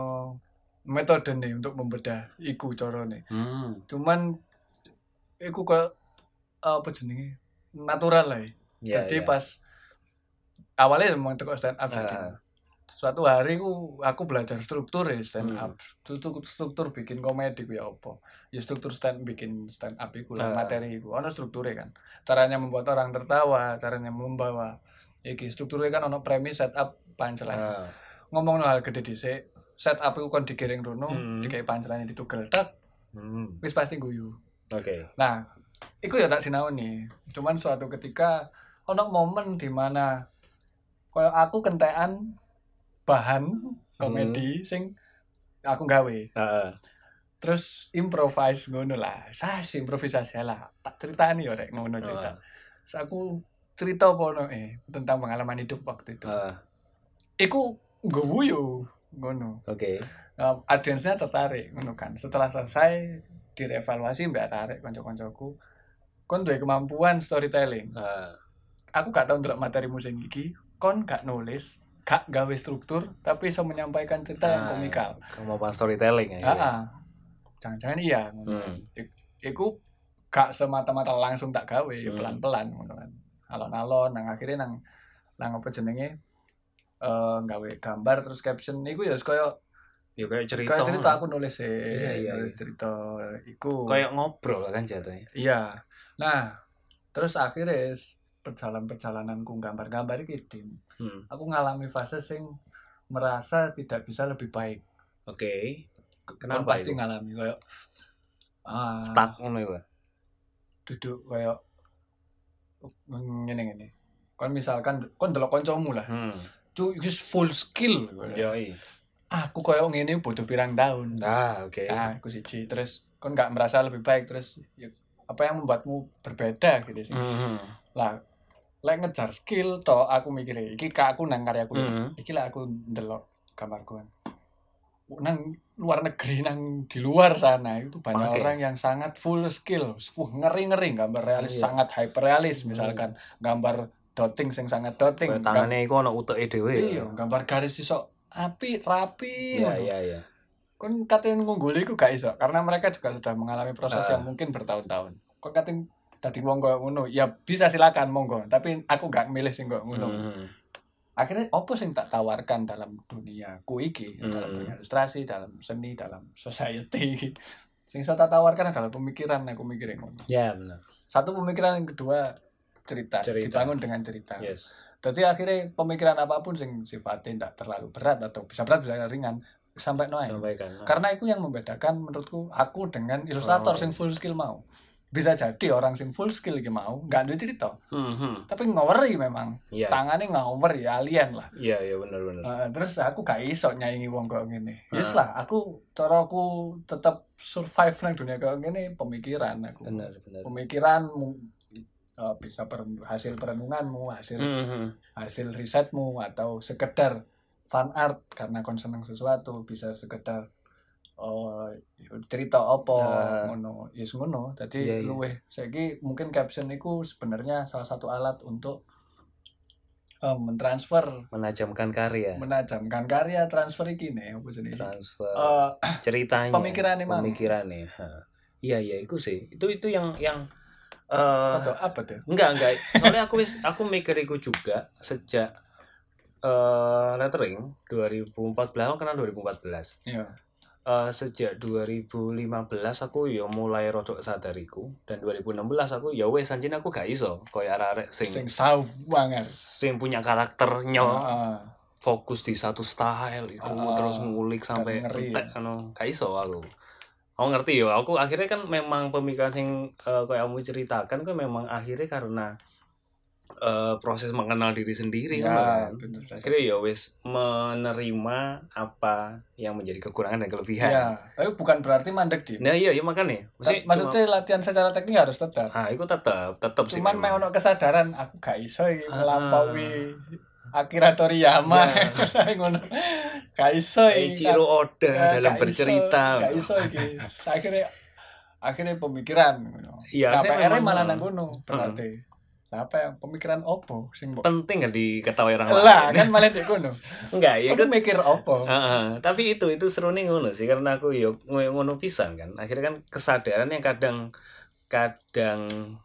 metode nih untuk membedah iku carane. Hmm. Cuman iku kok apa jenenge? Natural lah. Ya, Jadi ya. pas awalnya memang teko stand up jadi. Ah. Suatu hari ku aku belajar struktur ya stand Hmm. up. Struktur, struktur bikin komedi ku ya apa? Ya struktur stand bikin stand up iku lah, Ah. materi iku. Ono strukturnya kan. Caranya membuat orang tertawa, caranya membawa iki strukturnya kan ono premis, setup, punchline. Ah. Ngomong hal gede dhisik, setup iku kon digiring rono, Hmm. dikai punchline ditugel tak, Hmm. wis pasti guyu. Oke. Nah, iku ya tak sinau nih. Cuman suatu ketika ono momen di mana koyo aku kentekan bahan komedi sing aku gawe. Ah. Terus improvise ngono lah. Saya improvisasi lah. Tak ceritani ya rek ngono cerita. Ah. Terus aku cerita pono eh tentang pengalaman hidup waktu itu. Ah. Iku guyu ngono. Oke. Uh, audiensnya tertarik ngono kan. Setelah selesai direvaluasi mbak tarik kanca-kancaku. Kon duwe kemampuan storytelling. Ah. Aku gak tau ndelok materi musik iki, kon gak nulis, gak gawe struktur, tapi bisa menyampaikan cerita yang Ah. komikal. Kemampuan storytelling ya. Heeh. Jangan-jangan iya ngono. Hmm. Ik- Iku gak semata-mata langsung tak gawe, ya Hmm. pelan-pelan ngono kan. Alon-alon nang akhirnya nang nang apa jenenge eh gawe gambar terus caption iku ya koyo Ya kayak cerita. kayak cerita aku nulis e, Iya, iya, nulis iya. cerita iku. Kayak ngobrol kan jatuhnya. Iya. Nah, terus akhirnya perjalanan-perjalananku gambar-gambar iki Dim, Hmm. aku ngalami fase sing merasa tidak bisa lebih baik. Oke. Kon Kenapa pasti itu? ngalami koyo ah Stuck ngono iku. duduk koyo ngene ngene. Kon misalkan kon delok kancamu lah. Hmm. Cuk, iki full skill. Yoi. Aku koyo ngene butuh pirang tahun. Ah, oke. Nah, aku siji terus kon gak merasa lebih baik terus ya, apa yang membuatmu berbeda gitu sih. Mhm. Lah lek ngejar skill toh aku mikir iki kak aku nang karyaku ya. Mhm. Iki lah aku ndelok gambarku kan. Nang luar negeri nang di luar sana itu banyak Oke. orang yang sangat full skill. Wah, ngeri-ngeri gambar realis Iya. sangat hyper realis misalkan gambar dotting sing sangat dotting. Kayak tangannya iku ana uteke dhewe. Iya, gambar garis iso api rapi. Iya, ngono. iya, iya. kon katen ngungguli iku gak iso karena mereka juga sudah mengalami proses Ah. yang mungkin bertahun-tahun. Kon katen dadi wong koyo ngono, ya bisa silakan monggo, tapi aku gak milih sing koyo ngono. Hmm. Akhirnya apa sing tak tawarkan dalam dunia ku iki, Hmm. dalam dunia ilustrasi, dalam seni, dalam society iki. Sing saya tak tawarkan adalah pemikiran, aku mikirin ngono. Ya benar. Satu pemikiran, yang kedua cerita, Cerita. dibangun dengan cerita. Yes. Jadi akhirnya pemikiran apapun sing sifatnya tidak terlalu berat atau bisa berat bisa ringan sampai noe. Sampaikan. Karena itu yang membedakan menurutku aku dengan ilustrator Oh. sing full skill mau. Bisa jadi orang sing full skill iki mau nggak duwe cerita, Hmm. hmm. tapi ngoweri memang. Iya. Tangannya ngoweri alien lah. Iya, iya benar-benar. Uh, terus aku gak iso nyaingi wong kok ngene. Yes Ah. lah, aku cara aku tetap survive nang dunia kok ngene pemikiran aku. Benar, benar. Pemikiranmu uh, bisa per, hasil perenunganmu, hasil Hmm. hmm. hasil risetmu atau sekedar fan art karena kon seneng sesuatu, bisa sekedar oh cerita apa Ah. ngono. Yes ngono. Dadi Iya, iya. luwih saiki mungkin caption iku sebenarnya salah satu alat untuk uh, mentransfer Menajamkan karya. menajamkan karya transfer iki nih apa jenenge Transfer Eh, ceritanya. pemikirannya, Mang. Pemikirannya. Ha. Iya, iya, itu sih. Itu itu yang yang eh atau apa tuh enggak, enggak. Soalnya aku wis aku mikir iku juga sejak eh lettering dua ribu empat belas, aku kenal dua ribu empat belas. iya Eh, sejak dua ribu lima belas aku ya mulai rodok sadariku, dan dua ribu enam belas aku ya wes anjing aku gak iso koyo arek-arek sing sing saw banget sing punya karakternya Heeh. fokus di satu style iku Ah, terus ngulik sampai ngeri. entek ngono gak iso aku. Aku ngerti ya, aku akhirnya kan memang pemikiran sing uh, kayak kamu ceritakan kan memang akhirnya karena uh, proses mengenal diri sendiri ya ngono kan. bener saya Akhirnya ya wes menerima apa yang menjadi kekurangan dan kelebihan. ya tapi bukan berarti mandek di Nah iya, iya makanya. Mesti maksudnya latihan secara teknik harus tetap cuma, ah, itu tetap, tetap sih. cuman mek memang. ono kesadaran aku gak iso iki Ah. ngelampaui Akira Toriyama Ya. saya ngono gak iso iki Eiichiro Oda Ya, dalam gak bercerita. iso, gak iso iki akhirnya akhirnya pemikiran ngono Iya, nah, akhirnya P R memang- malah nang ngono berarti lah apa yang pemikiran opo sing mbok Penting kan diketahui orang lain. lah kan malah di kono Enggak, ya aku kan. mikir opo Heeh, tapi itu itu seru nih ngono sih, karena aku yo ngoyo ngono pisan kan. Akhirnya kan kesadaran yang kadang kadang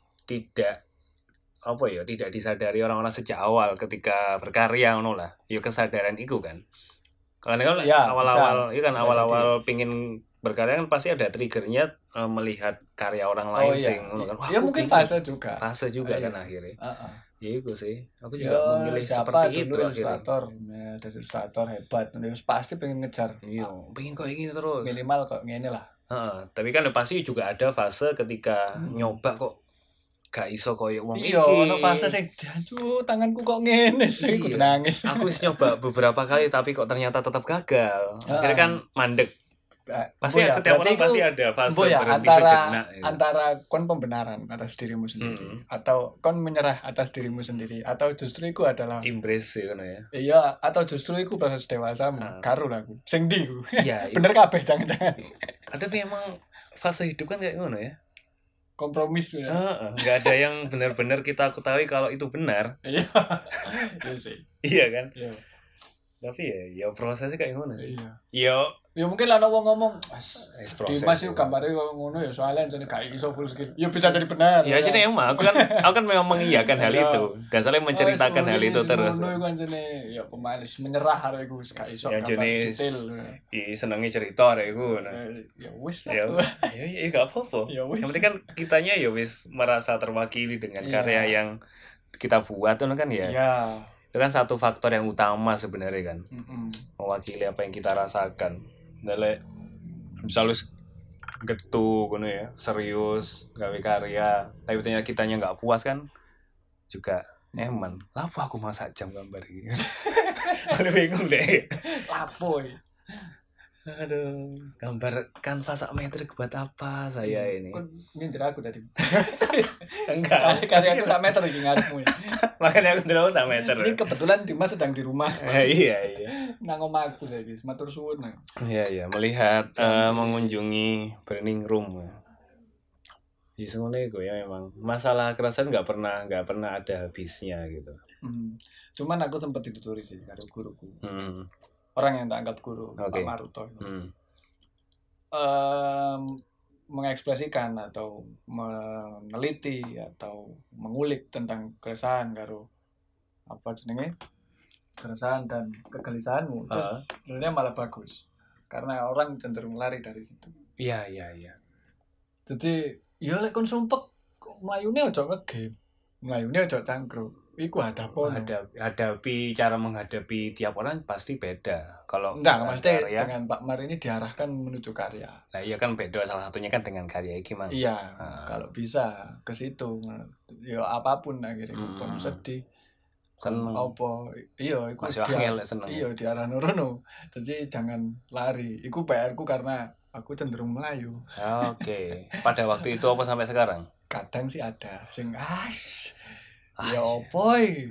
tidak apa ya, tidak disadari orang-orang sejak awal ketika berkarya ngono lah. Yo kesadaran itu kan. Karena kan Ya, awal-awal itu kan Bisa awal-awal pingin berkarya kan pasti ada triggernya eh, melihat karya orang lain oh iya sing ngono kan. Wah, ya aku mungkin pingin. fase juga fase juga Iya. kan akhirnya. Heeh. Ya itu sih. Aku Ya, juga memilih siapa seperti dulu itu akhirnya. ilustrator ya ada ilustrator hebat terus pasti pengen ngejar Iya, pengen kok ini terus. minimal kok ngene lah Heeh, tapi kan pasti juga ada fase ketika Hmm. nyoba kok gak iso koyo wong iki. iya ono fase sing aduh tanganku kok ngene sih kudu Iya. nangis Aku wis nyoba beberapa kali tapi kok ternyata tetap gagal. Akhirnya Ah. kan mandek. Pasti Boya, setiap berarti orang pasti itu- ada fase Boya, berhenti antara sejenak. gitu. antara kon pembenaran atas dirimu sendiri Mm. atau kon menyerah atas dirimu sendiri atau justru itu adalah Embrace sih kan ya. iya atau justru itu proses dewasamu Ah. karo lah aku sing ndi ku Iya, iya. bener kabeh jangan-jangan Ada memang fase hidup kan kayak ngono ya. kompromis ya Heeh, nggak ada yang benar-benar kita ketahui kalau itu benar. iya iya sih Iya kan? iya Tapi ya ya prosesnya kayak ngono sih. iya Yo, ya mungkin lah wong ngomong "Mas, es di proses. Mas itu gambarnya kok ngono ya soalnya jadi gak iso full skill ya bisa jadi benar Ya jadi emang aku kan aku kan memang mengiyakan hal Iya. itu dan selalu menceritakan hal itu terus. ngono iku anjene ya pemanis menyerah arek iku wis gak iso Ya, gambar jenis detail I senengnya cerita deh gue. Nah. Eh, ya wis Ya, lah ya, ya gak apa-apa. Ya wis. Yang penting kan kitanya ya wis merasa terwakili dengan Iya. karya yang kita buat itu kan ya. ya Itu kan satu faktor yang utama sebenarnya kan, mm-mm. mewakili apa yang kita rasakan. Dale misalnya getu ngono ya, serius gawe karya, tapi ternyata kitanya nggak puas kan juga eman. Lapo aku masak jam gambar ini. Aku bingung deh. lapo ya Aduh, gambar kanvas sak meter buat apa saya ini? Kon nyindir aku tadi Enggak. karya aku sak meter iki ngarepmu ya. Makanya aku dulu sak meter. Ini kebetulan Dimas sedang di rumah Eh, iya, iya. nang omahku lagi matur suwun nah. Iya, iya, melihat eh, mengunjungi burning room. Ya semuanya itu ya memang masalah kerasan nggak pernah nggak pernah ada habisnya gitu. Hmm. Cuman aku sempat dituturi sih karo guruku Hmm. orang yang tak anggap guru Oke. Pak Maruto Hmm. um, mengekspresikan atau meneliti atau mengulik tentang keresahan karo apa jenenge keresahan dan kegelisahanmu, itu uh. sebenarnya malah bagus karena orang cenderung lari dari situ. Iya iya iya. Jadi ya lek kon sumpek mlayune aja ngegame, mlayune aja cangkruk. Iku hadapono. Hadap, hadapi cara menghadapi tiap orang pasti beda. Kalau enggak, maksudnya karya, dengan Pak Mar ini diarahkan menuju karya. Nah, iya kan beda, salah satunya kan dengan karya iki, Mas. Iya, nah. Kalau bisa ke situ. Ya apapun akhirnya hmm. kon sedih. Kan apa? Iya, iku diarah, seneng. Iya, diarah nurono. Jadi jangan lari. Iku P R-ku karena aku cenderung melayu. Oke. Okay. Pada waktu itu apa sampai sekarang? Kadang sih ada sing as ya opoy.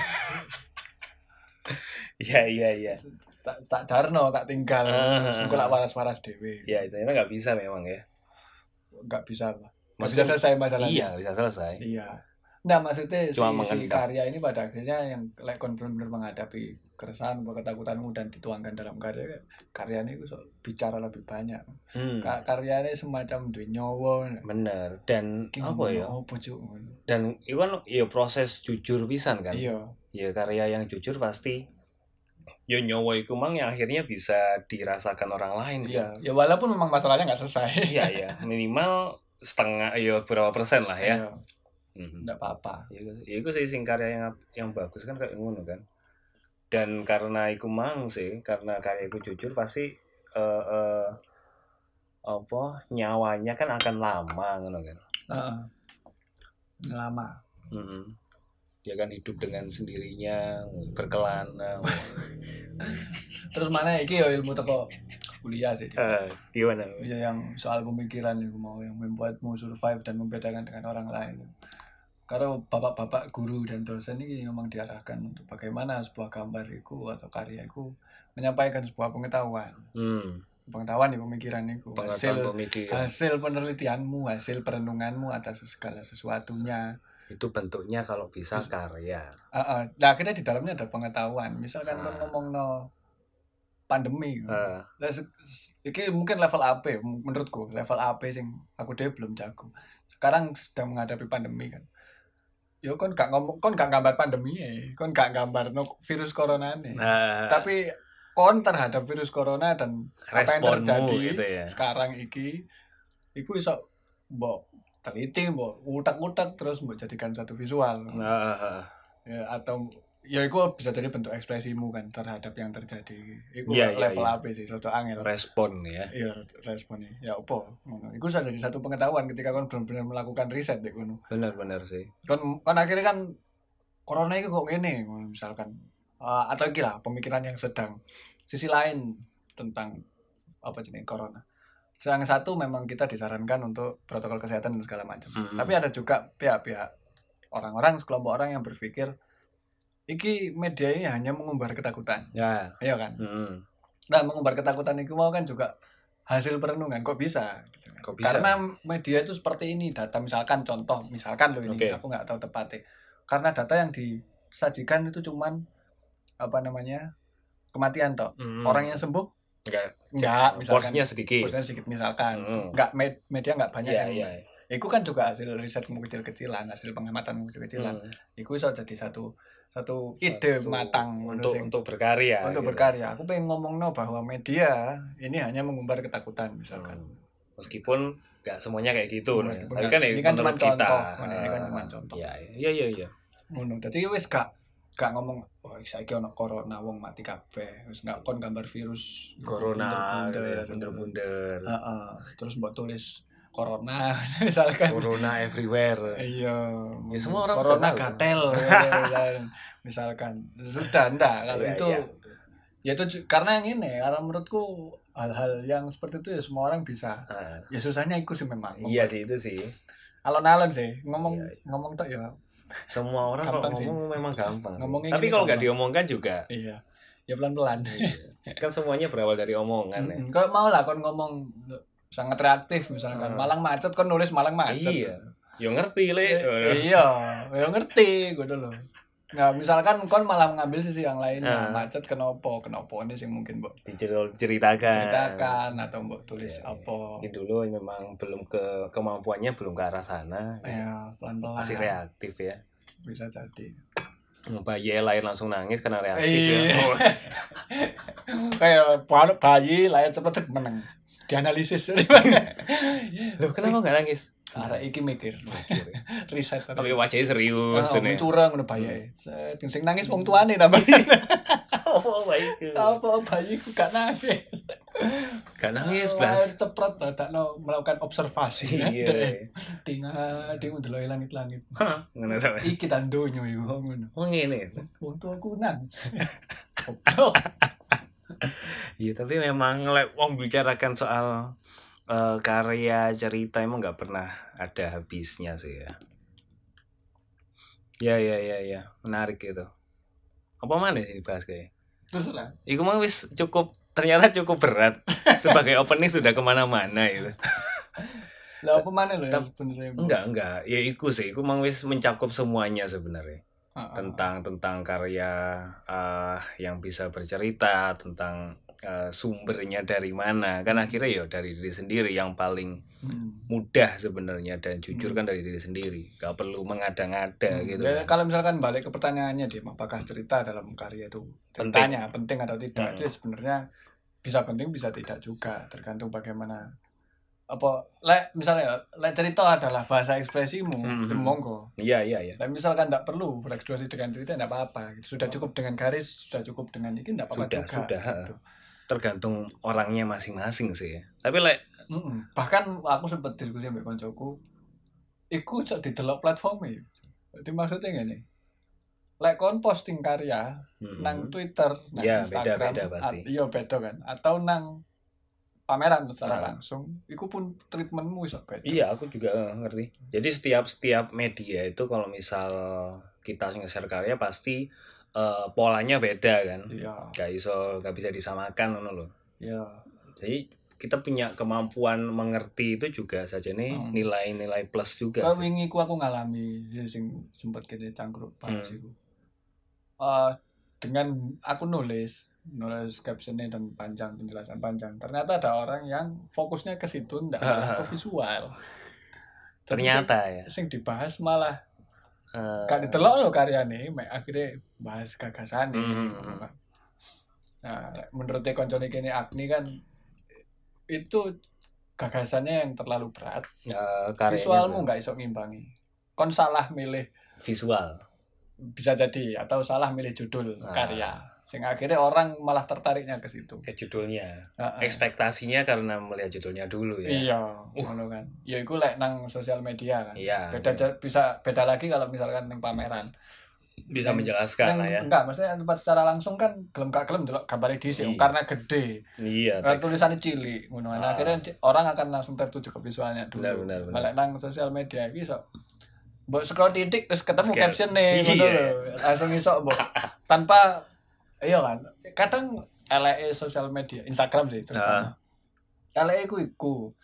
Iya iya iya. Tak tak jarno tak tinggal. Uh, Sengko lak waras-waras dhewe. Ya, itu enggak bisa memang ya. Enggak bisa lah. Enggak bisa selesai masalahnya. Iya, bisa selesai. Iya. Nah, maksudnya Cuma si, si karya ini pada akhirnya yang like benar-benar menghadapi keresahan, ketakutanmu dan dituangkan dalam karya, karyanya itu so, bicara lebih banyak. Hmm. Karyanya semacam duwe nyawa. Bener. Dan King apa ya? Apa cuk? Dan itu kan ya proses jujur pisan kan. Iya. Ya karya yang jujur pasti ya nyawa iku mang yang akhirnya bisa dirasakan orang lain. Iya. Ya walaupun memang masalahnya enggak selesai. Iya ya, minimal setengah ya berapa persen lah ya. Iya. Hmm. Nggak apa-apa. Ya itu sih sing karya yang yang bagus kan kayak ngono kan. Dan karena iku mang sih, karena karya iku jujur pasti uh, uh, apa nyawanya kan akan lama ngono kan. Heeh. Uh, lama. Mm-hmm. Dia kan hidup dengan sendirinya, berkelana. Terus mana iki ya ilmu teko kuliah sih. Uh, gimana? Ya yang soal pemikiran itu mau yang membuatmu survive dan membedakan dengan orang lain. Karena bapak-bapak guru dan dosen ini memang diarahkan untuk bagaimana sebuah gambar itu atau karya itu menyampaikan sebuah pengetahuan. Hmm. Pengetahuan ya pemikiran itu. Hasil, pemikiran. hasil penelitianmu, hasil perenunganmu atas segala sesuatunya. Itu bentuknya kalau bisa Terus, karya. Uh, uh, nah akhirnya di dalamnya ada pengetahuan. Misalkan uh. kan ngomong no pandemi. Uh. Nah, ini mungkin level A P menurutku, level A P sing aku deh belum jago. Sekarang sedang menghadapi pandemi kan. Yo kon gak ngomong kon gak gambar pandemi ya, kon gak gambar no virus corona nih. Nah, tapi kon terhadap virus corona dan apa yang terjadi gitu ya. Sekarang iki iku iso mbok teliti, mbok utak-utak terus mbok jadikan satu visual. Nah, ya atau ya itu bisa jadi bentuk ekspresimu kan terhadap yang terjadi. Itu ya, level ya, ya. A P sih, rada angel. Respon ya. Iya, responnya. Ya opo ngono. Iku bisa jadi satu pengetahuan ketika kon benar-benar melakukan riset dek ngono. Benar-benar sih. Kon kon akhirnya kan corona itu kok ngene misalkan. Uh, atau gila pemikiran yang sedang sisi lain tentang apa jenis corona. Yang satu memang kita disarankan untuk protokol kesehatan dan segala macam. Hmm. Tapi ada juga pihak-pihak orang-orang sekelompok orang yang berpikir iki media ini hanya mengumbar ketakutan. Ya. Iya kan? Mm. Nah, mengumbar ketakutan itu mau kan juga hasil perenungan. Kok bisa? Kok bisa? Karena media itu seperti ini. Data misalkan contoh, misalkan loh ini okay. Aku nggak tahu tepatnya. Karena data yang disajikan itu cuman apa namanya? Kematian toh. Mm. Orang yang sembuh enggak. Enggak, misalkan porsinya sedikit. Porsinya sedikit misalkan. Mm. Enggak media enggak banyak yeah, yang yeah. Itu kan juga hasil risetmu kecil-kecilan, hasil pengamatan kecil-kecilan. Hmm. Itu bisa jadi satu satu ide satu, matang untuk sing, untuk berkarya. Untuk gitu. berkarya. Aku pengen ngomong no bahwa media ini hanya mengumbar ketakutan misalkan. Hmm. Meskipun nggak semuanya kayak gitu. Hmm, Tapi kan ini kan cuma kita. contoh. Uh, ini kan cuma contoh. Iya iya iya iya. Ngono. Dadi wis gak gak ngomong oh saiki ono corona wong mati kabeh. Wis gak kon gambar virus corona bunder-bunder. Heeh. Terus mbok tulis corona misalkan corona everywhere. Iya. Ya semua orang corona gatel misalkan. Sudah ndak kalau ya, itu ya. Ya itu karena yang ini karena menurutku hal-hal yang seperti itu ya semua orang bisa. Uh. Ya susahnya itu sih memang. Iya sih itu sih. Alon-alon sih ngomong iya, iya. ngomong tok ya. Semua orang kalau ngomong sih. Memang gampang. Tapi kalau nggak diomongkan juga. Iya. Ya pelan-pelan. Iya. Kan semuanya berawal dari omongan ya. Kalau mau lah kon ngomong sangat reaktif misalkan hmm. Malang macet kan nulis Malang macet. Iya. Ya ngerti le. E, iya, ya ngerti gue dulu. Nah, misalkan kon malah mengambil sisi yang lainnya, Ah. macet kenapa? Kenapa ini sih mungkin mbok Diceritakan. ceritakan atau mbok tulis Ya, apa? ini dulu memang belum ke kemampuannya belum ke arah sana. Ya, pelan-pelan. Masih reaktif ya. Bisa jadi. Bayi lahir langsung nangis karena reaktif ya. Iya. Oh, Kayak ba- bayi lahir cepet meneng. Dianalisis. loh kenapa nggak nangis? Arek iki mikir. Riset. Tapi wajahnya serius Oh, nih. curang ngono bayi. Set, sing nangis wong tuane tambah. Oh, baik. Apa bayi ku gak nangis. Gak nangis, Lahir Blas. cepet dadakno melakukan observasi. Iya. Tinggal dia ndelok langit-langit. Ngono ta. Iki ta donya iku ngono. Oh ngene. Wong tuaku nang. Iya, tapi memang lek wong bicarakan soal eh, karya cerita emang nggak pernah ada habisnya sih ya. Ya ya ya ya, menarik gitu. Apa mana sih dibahas kayak? Terus lah. Iku mah wis cukup ternyata cukup berat sebagai opening sudah kemana-mana gitu. Lah apa mana lho ya Tep- sebenarnya? Enggak enggak, ya iku sih, iku mang wis mencakup semuanya sebenarnya. Heeh. tentang tentang karya eh, yang bisa bercerita tentang eh, sumbernya dari mana kan akhirnya ya dari diri sendiri yang paling Hmm. mudah sebenarnya dan jujur Hmm. kan dari diri sendiri gak perlu mengada-ngada Hmm. gitu Ya, kan. kalau misalkan balik ke pertanyaannya dia apakah cerita dalam karya itu ceritanya penting, atau tidak? Hmm. Itu sebenarnya bisa penting bisa tidak juga, tergantung bagaimana apa lek misalnya lek cerita adalah bahasa ekspresimu, Hmm. ya monggo. Iya iya iya, Lek misalkan tidak perlu berekspresi dengan cerita tidak apa-apa. Sudah cukup dengan garis, sudah cukup dengan ini tidak apa-apa sudah juga. sudah gitu. tergantung orangnya masing-masing sih ya. Tapi lek Mm-mm. Bahkan aku sempat diskusi sama koncoku, iku cok didelok platformnya. Jadi maksudnya gini, lek kon posting karya hmm, nang Twitter, nang Ya, Instagram, beda-beda pasti. at- iya beda kan, atau nang pameran secara Ah. langsung, iku pun treatmentmu iso beda. iya aku juga eh, ngerti. Jadi setiap setiap media itu kalau misal kita nge-share karya pasti eh, polanya beda kan. Iya, Gak iso gak bisa disamakan ngono loh. iya. Jadi kita punya kemampuan mengerti itu juga saja nih Hmm. nilai-nilai plus juga. Kau sih. wingi ku aku ngalami, ya sing sempat kita cangkruk bahas Hmm. iku. Eh, dengan aku nulis, nulis captionnya dan panjang, penjelasan panjang. Ternyata ada orang yang fokusnya ke situ, ndak malah ke visual. Jadi Ternyata ya. sing, sing dibahas malah eh, gak ditelok lo karyane, mek akhirnya bahas gagasan nih. Hmm. Nah, menurut koncone kene Agni kan itu gagasannya yang terlalu berat. eh, karyanya Visualmu nggak iso ngimbangi. Kon salah milih visual. bisa jadi, atau salah milih judul Ah. karya. Sehingga akhirnya orang malah tertariknya ke situ. Ke judulnya. Heeh. Ekspektasinya karena melihat judulnya dulu ya. Iya, ngono kan. Ya iku lek nang sosial media kan. Iya. Beda ja- bisa beda lagi kalau misalkan nang pameran. Bisa Nang- menjelaskan Nang- lah ya. Enggak, maksudnya tempat secara langsung kan gelem gak gelem delok gambare dhisik Iya. karena gede. Iya. Karena teks. tulisannya cilik ngono. Nah, Ah. akhirnya di- orang akan langsung tertuju ke visualnya dulu. Benar, benar, benar. Malah nang sosial media iki iso mbok scroll titik terus ketemu Scroll. caption nih ngono Iya. lho. Langsung iso mbok tanpa iya kan. Kadang L E sosial media, Instagram sih terutama. L E ku iku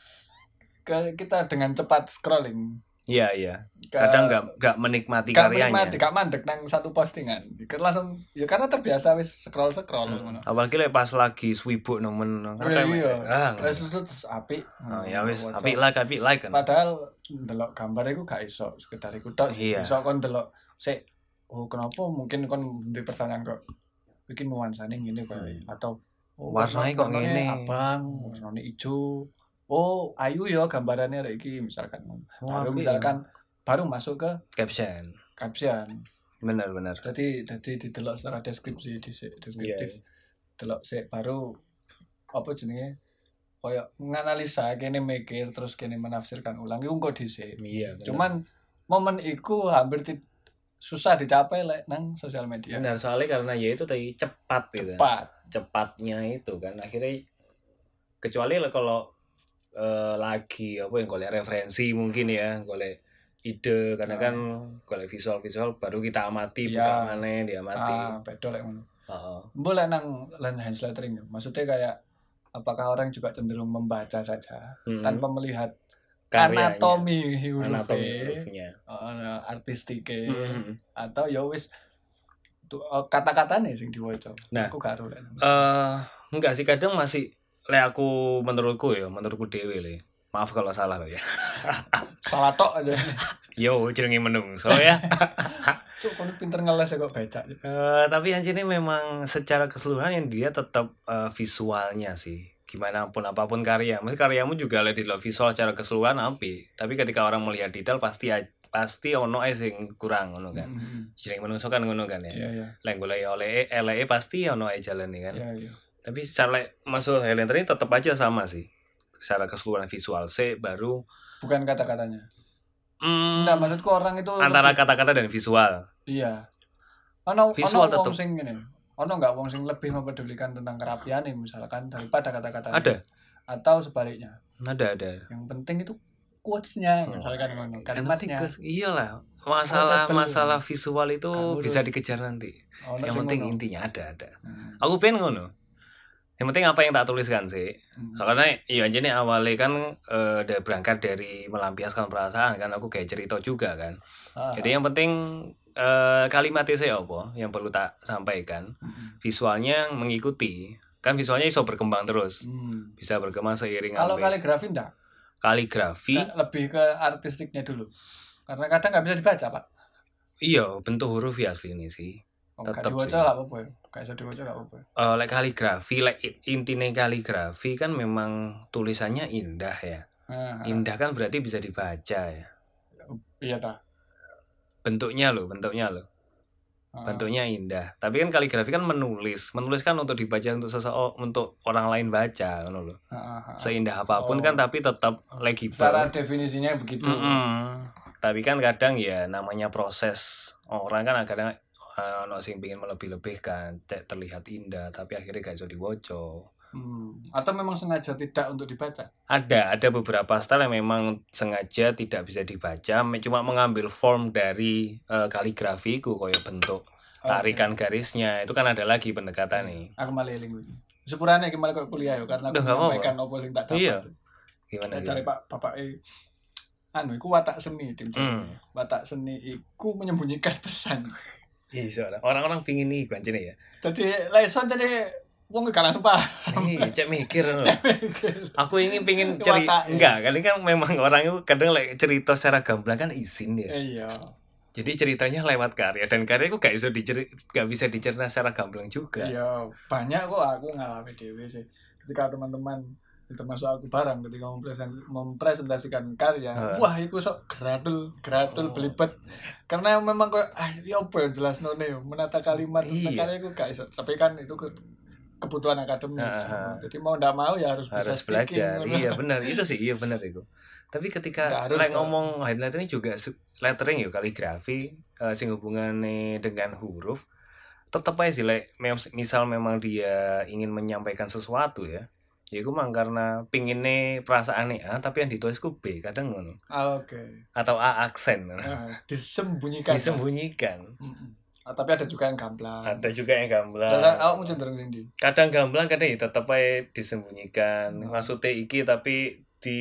ke kita dengan cepat scrolling. Iya iya. ke- Kadang nggak nggak menikmati gak karyanya. menikmati, gak mandek nang satu postingan. Kan langsung ya karena terbiasa wis scroll scroll Hmm. ngono. Apalagi lek pas lagi swibuk nemen. Oh, Kayak, iya, ah, terus terus apik. oh, ya wis Foto. apik like apik like kan. Padahal ndelok gambar iku gak iso sekedar iku tok. Iya. Iso kon ndelok sik oh kenapa mungkin kon duwe pertanyaan kok iki nuansane ngene kok Hmm. atau oh, Warnanya kok warnanya ngene. abang, warnane ijo. Oh, ayu ya gambarannya kayak iki misalkan. Wah, Baru apik. misalkan baru masuk ke Caption. caption. Bener bener. Jadi jadi didelok secara deskripsi dhisik, deskriptif. Iya. Delok sik baru apa jenenge koyo nganalisa kene mikir terus kene menafsirkan ulang iku engko dhisik. Iya. bener. Cuman momen iku hampir ti- susah dicapai lek nang sosial media. benar soalnya karena ya itu tadi cepat gitu. Cepat. Cepatnya itu kan akhirnya kecuali lah kalau eh, lagi apa yang golek referensi mungkin ya golek ide karena Ah. kan golek visual visual baru kita amati Iya. buka mana diamati. Ah, beda lek ngono. Heeh. Mbok lek nang line hand lettering ya. Maksudnya kayak apakah orang juga cenderung membaca saja Hmm. tanpa melihat Karyanya. anatomi huruf anatomi hurufnya. artistik Hmm. atau ya wis tuh uh, kata-katane sing diwaca. Nah, aku gak ero lek. Eh, enggak sih kadang masih lek aku menurutku ya, menurutku dhewe le. Maaf kalau salah lo ya. Salah tok aja. Yo, jenenge menungso ya. Cuk, kono pinter ngeles kok becak. Eh, tapi anjingnya memang secara keseluruhan yang dia tetap eh, visualnya sih. Gimana pun apapun karya, mesti karyamu juga lihat di visual secara keseluruhan api. Tapi ketika orang melihat detail pasti pasti ono ae sing kurang ngono kan. Mm-hmm. Jeneng menungso kan ngono kan ya. Iya, iya. Lek golek oleh eleke pasti ono ae jalan kan. Iya, iya. Tapi secara masuk Highlander ini tetap aja sama sih. Secara keseluruhan visual sih baru bukan kata-katanya. Hmm, Enggak, maksudku orang itu antara lebih... kata-kata dan visual. Iya. Ono visual ono tetap wong sing ngene. Ono enggak wong sing lebih mempedulikan tentang kerapian nih misalkan daripada kata-katanya. Ada. Atau sebaliknya. Ada ada. Yang penting itu quotes-nya misalkan ngono. Kalimatnya. Iyalah. Masalah masalah visual itu bisa dikejar nanti. Oh, yang penting ngono. Intinya ada ada. Hmm. Aku pengen ngono. Yang penting apa yang tak tuliskan sih. Hmm. Soalnya iya aja nih awalnya kan uh, udah berangkat dari melampiaskan perasaan kan aku kayak cerita juga kan. Aha. Jadi yang penting uh, kalimatnya saya apa yang perlu tak sampaikan. Hmm. Visualnya mengikuti. Kan visualnya iso berkembang terus. Hmm. Bisa berkembang seiring. Kalau kaligrafi enggak? Kaligrafi nah, lebih ke artistiknya dulu. Karena kadang nggak bisa dibaca, Pak. Iya, bentuk huruf ya asli ini sih. Oh, tetap diwaca nggak apa-apa ya. Kayak bisa diwaca nggak apa-apa. Eh, uh, like kaligrafi, like intinya kaligrafi kan memang tulisannya indah ya. Aha. Indah kan berarti bisa dibaca ya. Iya ta. Bentuknya loh, bentuknya loh. Aha. Bentuknya indah. Tapi kan kaligrafi kan menulis, menulis kan untuk dibaca untuk seseorang, untuk orang lain baca, kan loh. Aha. Seindah apapun oh. kan, tapi tetap legible. Secara definisinya begitu. Mm-hmm. Tapi kan kadang ya namanya proses orang kan kadang uh, no sing pengin melebih-lebihkan, terlihat indah, tapi akhirnya gak iso diwoco. Hmm. Atau memang sengaja tidak untuk dibaca? Ada, ada beberapa style yang memang sengaja tidak bisa dibaca, cuma mengambil form dari uh, kaligrafiku kayak bentuk tarikan okay. garisnya. Itu kan ada lagi pendekatan nih. Aku malah eling iki. Sepurane iki malah kok kuliah yo karena aku menyampaikan opo sing tak dapat. Iya. Gimana cari Pak Bapak e anu iku watak seni tim. Hmm. Watak seni iku menyembunyikan pesan. Iya, orang-orang pingin nih kancene ya. Dadi leson tadi wong gak lupa. Iya, cek mikir loh. Aku ingin pingin cerita enggak, kali kan memang orang itu kadang like, cerita secara gamblang kan izin ya. Iya. Jadi ceritanya lewat karya dan karya itu gak bisa diceri, gak bisa dicerna secara gamblang juga. Iya, banyak kok aku ngalami dhewe sih. Ketika teman-teman termasuk aku barang ketika mempresentasikan karya, uh. wah itu sok gradul, gradul oh. belibet. Karena memang kok ah ya apa yang jelas none menata kalimat tentang karya itu gak iso. Tapi kan itu kebutuhan akademis. Uh-huh. Jadi mau ndak mau ya harus, harus bisa belajar. Speaking, iya benar, itu sih iya benar itu. Tapi ketika like ngomong highlight ini juga lettering ya kaligrafi uh, sing hubungannya dengan huruf tetap aja sih like, misal memang dia ingin menyampaikan sesuatu ya. Ya itu memang karena pinginnya perasaannya A tapi yang ditulisku B kadang ngono. Ah, oke. Okay. Atau A aksen. Uh, disembunyikan. Disembunyikan. Mm-mm. Ah, tapi ada juga yang gamblang. Ada juga yang gamblang. Awakmu cenderung ndi? Kadang gamblang kadang ya tetep ae disembunyikan. Hmm. Maksudnya iki tapi di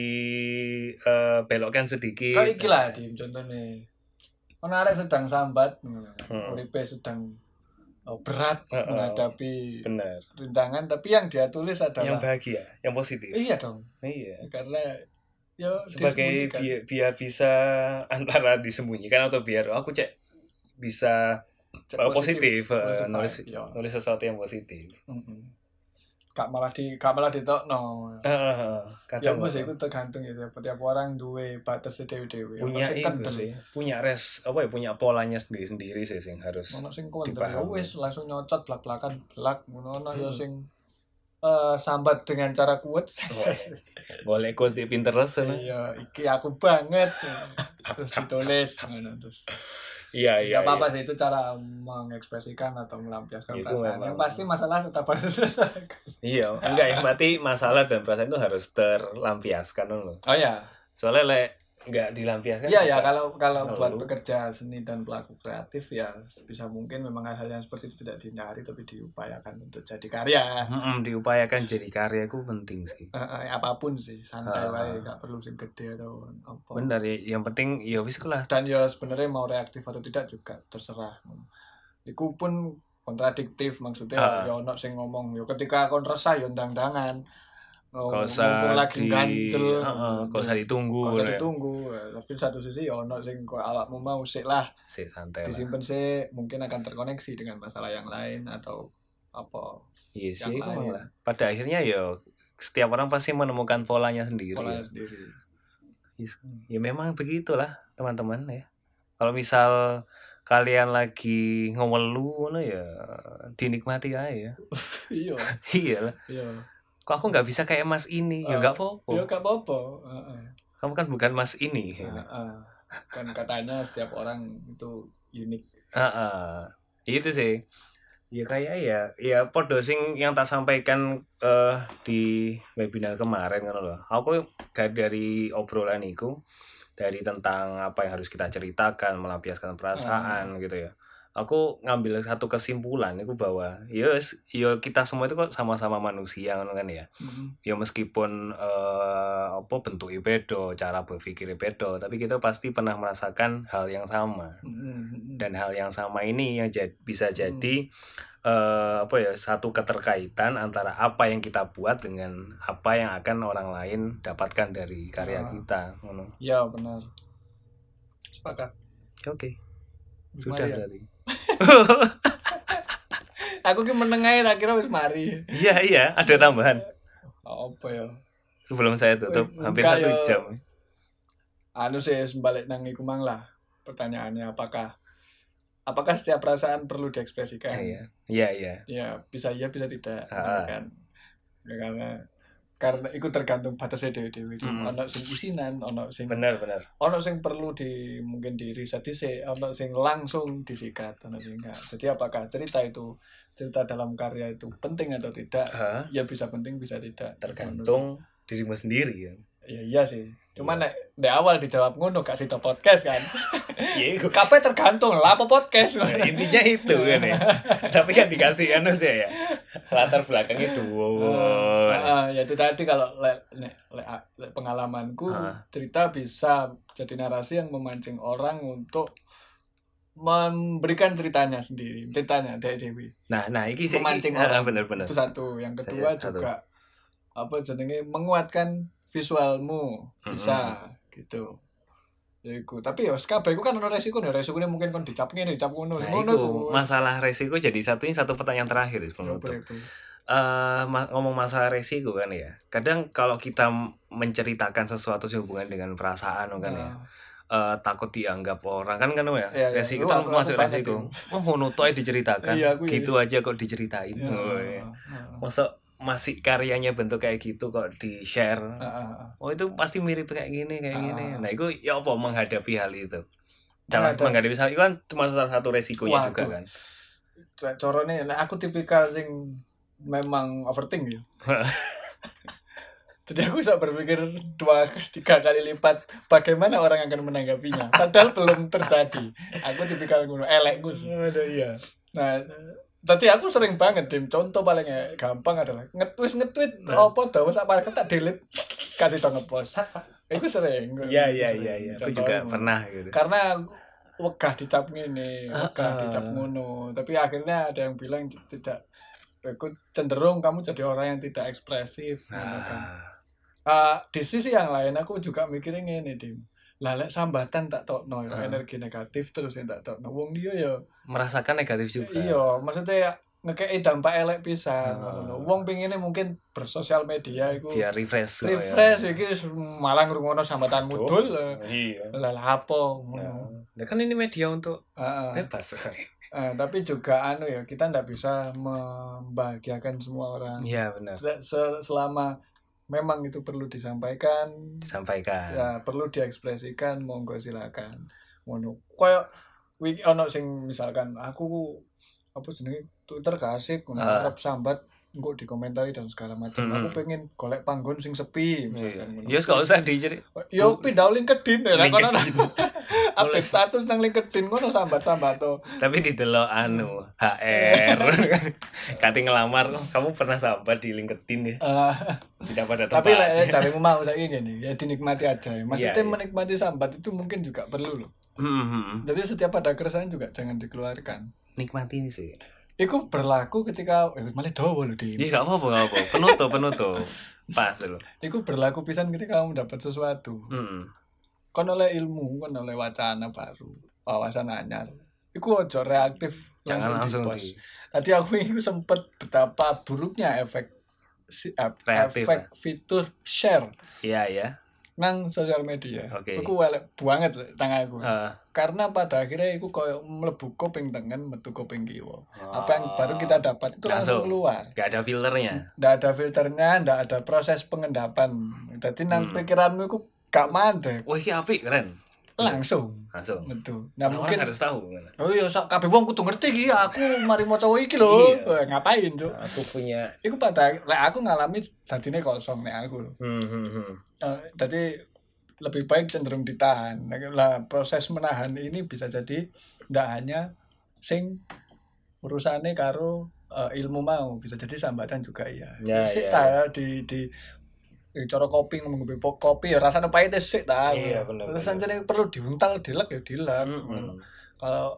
uh, belokkan sedikit. Kau iki lah di contohnya. Ono arek sedang sambat, hmm. uripe sedang oh, berat uh, uh, menghadapi benar. rintangan, tapi yang dia tulis adalah yang bahagia, yang positif. Iya dong. Iya. Karena ya sebagai biar, biar bisa antara disembunyikan atau biar aku cek bisa cek positif, positif uh, nulis ya. Nulis sesuatu yang positif. Mm-hmm. Gak malah di gak malah ditokno. Heeh. Uh, ya bos itu tergantung ya tiap orang duwe batas dewe-dewe. Punya itu sih. Punya res apa ya punya polanya sendiri-sendiri sih sing harus. Ono sing konter ya wis langsung nyocot blak-blakan blak ngono ono ya sing uh, sambat dengan cara kuat. Boleh quotes di Pinterest sana. Iya, iki aku banget. Terus ditulis ngono terus. Iya iya. Gak apa-apa sih itu cara mengekspresikan atau melampiaskan itu perasaan. Memang. Yang pasti masalah tetap harus selesai. Iya, enggak yang berarti masalah dan perasaan itu harus terlampiaskan loh. Oh ya. Soalnya le enggak dilampiaskan. Iya ya kalau kalau buat pekerja seni dan pelaku kreatif ya bisa mungkin memang hal-hal yang seperti itu tidak dihindari tapi diupayakan untuk jadi karya. Mm-mm, diupayakan jadi karya itu penting sih. Uh, uh, apapun sih santai uh, wae enggak perlu sing gede atau apa. Benar ya, yang penting ya wis lah. Dan ya sebenarnya mau reaktif atau tidak juga terserah. iku pun kontradiktif maksudnya Ah. ya ono sing ngomong yo ketika kon resah yo ndang-ndangan. Oh, Gak usah mumpung lagi di ganjel. heeh, gak usah ditunggu. Gak usah ya. ditunggu. Tapi satu sisi ya ono sing kok awakmu mau sik lah Sik santai lah. disimpen sik, mungkin akan terkoneksi dengan masalah yang lain atau apa Iya sih, yang itu lain. malah. Pada akhirnya ya setiap orang pasti menemukan polanya sendiri. polanya ya. sendiri. Ya memang begitulah teman-teman ya. Kalau misal kalian lagi ngeweluh ngono ya dinikmati aja ya. Iya, Iya lah. iya. Kok aku nggak bisa kayak Mas ini? Ya Ah, nggak apa-apa. Ya gak apa-apa. Heeh. Kamu kan bukan Mas ini. Heeh. Kan katanya setiap orang itu unik. Heeh. Itu sih. Ya kayak ya, ya podo sing yang tak sampaikan eh, di webinar kemarin kan loh. Aku kayak dari obrolan itu, dari tentang apa yang harus kita ceritakan, melampiaskan perasaan gitu ya. Aku ngambil satu kesimpulan itu bahwa ya wes, ya kita semua itu kok sama-sama manusia kan kan ya. Mm-mm. Ya meskipun eh, apa bentuknya beda, cara berpikirnya beda, tapi kita pasti pernah merasakan hal yang sama. Mm-mm. Dan hal yang sama ini yang jad- bisa jadi eh, apa ya satu keterkaitan antara apa yang kita buat dengan apa yang akan orang lain dapatkan dari karya Ah. kita. Ngono. Ya benar. Sepakat. Oke, Wis sudah mari ya. berarti. Aku ki menengahi tak kira wis mari. Iya iya, ada tambahan Apa ya? sebelum saya tutup Wih, hampir enggak satu ya. jam. Anu sih balik nang iku mang lah. Pertanyaannya apakah apakah setiap perasaan perlu diekspresikan? Iya iya iya. Ya, bisa iya bisa tidak. Ah. Ya kan. Ya, karena karena itu tergantung batasnya dewi-dewi. Mm. Ono sing isinan, ono sing Benar benar. ono sing perlu di mungkin di riset dhisik, ono sing langsung disikat, ono sing enggak. Jadi apakah cerita itu cerita dalam karya itu penting atau tidak? Hah? Ya bisa penting bisa tidak. Tergantung dirimu sendiri ya. Ya iya sih. Cuma nek di awal dijawab ngono gak sito podcast kan. Iya, iku. Kabeh tergantung lah apa podcast. Nah, intinya itu kan ya. Tapi kan dikasih anu sih ya. Latar belakangnya dua. Ah, ya itu tadi kalau le, nek le, le, pengalamanku Ah. cerita bisa jadi narasi yang memancing orang untuk memberikan ceritanya sendiri, ceritanya dari Dewi. Nah, nah iki sih Memancing ah, orang. bener-bener. Itu satu. Yang kedua Saya- juga apa jenenge menguatkan visualmu bisa gitu. Ya iku. Tapi ya kabeh iku kan ono resiko, ya resikone mungkin kon dicap ngene, dicap ngono. Nah, Ngono itu iku. masalah resiko jadi satu ini satu pertanyaan terakhir Ya, sebelum boleh, itu. boleh. Eh, ma- ngomong masalah resiko kan ya. Kadang kalau kita m- menceritakan sesuatu yang hubungan dengan perasaan kan ya. Ah. eh, takut dianggap orang kan kan ya. Iya, iya. Resiko Lu itu aku- aku masuk banget resiko. Oh, ngono toh diceritakan. Iya, aku gitu aja kok diceritain. Ya, Oh, iya. ah, Masa masih karyanya bentuk kayak gitu kok di-share. ah, ah, ah. Oh, itu pasti mirip kayak gini, kayak Ah. gini. Nah, itu ya apa menghadapi hal itu. Cara Menghadapi- menghadapi hal itu kan cuma salah satu resikonya Waduh. juga kan. C- Corone nek aku tipikal sing memang overthink ya. Jadi aku bisa berpikir dua tiga kali lipat bagaimana orang akan menanggapinya. Padahal belum terjadi. Aku tipikal ngono elek Gus. Ada iya. Nah, tadi aku sering banget tim. Contoh paling gampang adalah nge-tweet nge-tweet Nah. apa dawa sak parek tak delete kasih tau nge-post. Iku sering. Iya iya Sering. iya iya. Aku Contohnya juga ngono. pernah gitu. Karena wegah dicap ngene, wegah Ah, ah. dicap ngono. Tapi akhirnya ada yang bilang tidak. Aku cenderung kamu jadi orang yang tidak ekspresif. ngono kan. Ah, Ah, di sisi yang lain aku juga mikirin ngene, Dim. Lah lek sambatan tak tokno ya, Ah. energi negatif terus yang tak tokno. Wong dia ya merasakan negatif juga. iya, maksudnya ngekei dampak elek pisan Ah. ngono. Wong pengennya mungkin bersosial media iku Biar refresh. refresh iki malah ngrungokno sambatan mudul. Iya. Lah lah apa Ya. ngono. Nah, kan ini media untuk Heeh. bebas. Eh, tapi juga anu ya, kita ndak bisa membahagiakan semua orang. Iya benar. Se- se- selama memang itu perlu disampaikan, Disampaikan. ya perlu diekspresikan, monggo silakan. Ngono. Kayak wi- ono sing misalkan aku apa jenenge Twitter gak asik, ngono Ah. arep sambat engko dikomentari dan segala macam. Mm-mm. Aku pengen golek panggon sing sepi Iya. misalkan ngono. Ya gak usah diceri. Yo pindah LinkedIn ya lah kono. LinkedIn. Update status nang LinkedIn ngono sambat-sambat to. Tapi didelok anu H R. Kati ngelamar, kamu pernah sahabat di LinkedIn ya? Eh, Tidak pada tapi tempat. lek carimu mau saiki ngene, ya dinikmati aja. ya. Maksudnya Iya, iya. menikmati sambat itu mungkin juga perlu loh. Hmm, hmm, hmm. Jadi setiap ada keresahan juga jangan dikeluarkan. nikmati ini sih. Iku berlaku ketika eh malah dawa lho di. Iya, gak apa-apa, gak apa. Penutup, penutup. Pas lho. Iku berlaku pisan ketika kamu dapat sesuatu. Heeh. Kon oleh ilmu, kon oleh wacana baru, wawasan anyar. Iku aja reaktif Jangan langsung di-post. di Tadi aku itu sempet betapa buruknya efek si, ep- Reaktif, efek fitur share Iya, ya. nang sosial media. Oke. Iku elek banget tang aku. Heeh. Karena pada akhirnya iku koyo mlebu kuping tengen metu kuping kiwa. Oh. Apa yang baru kita dapat itu langsung, Langsung. keluar. Gak ada filternya. Nggak ada filternya, nggak ada proses pengendapan. Jadi nang Hmm. pikiranmu iku gak mandek, Wah, ini apik, keren. langsung. Langsung. Metu. Nah, Orang mungkin harus tahu. oh iya, sak kabeh wong kudu ngerti iki, aku mari maca iki lho. Iya. Wah, ngapain, Cuk? Aku punya. Iku pada lek aku ngalami dadine kosong nek aku lho. Hmm, hmm, hmm. Eh, jadi lebih baik cenderung ditahan. Lah proses menahan ini bisa jadi ndak hanya sing urusane karo eh, ilmu mau, bisa jadi sambatan juga iya. Ya, Sik ya, ta ya di di eh, cara kopi ngomong kopi ya rasane pahit sik ta. Iya, bener, Terus bener. anjene perlu diuntal dilek ya dilek. Mm-mm. Kalau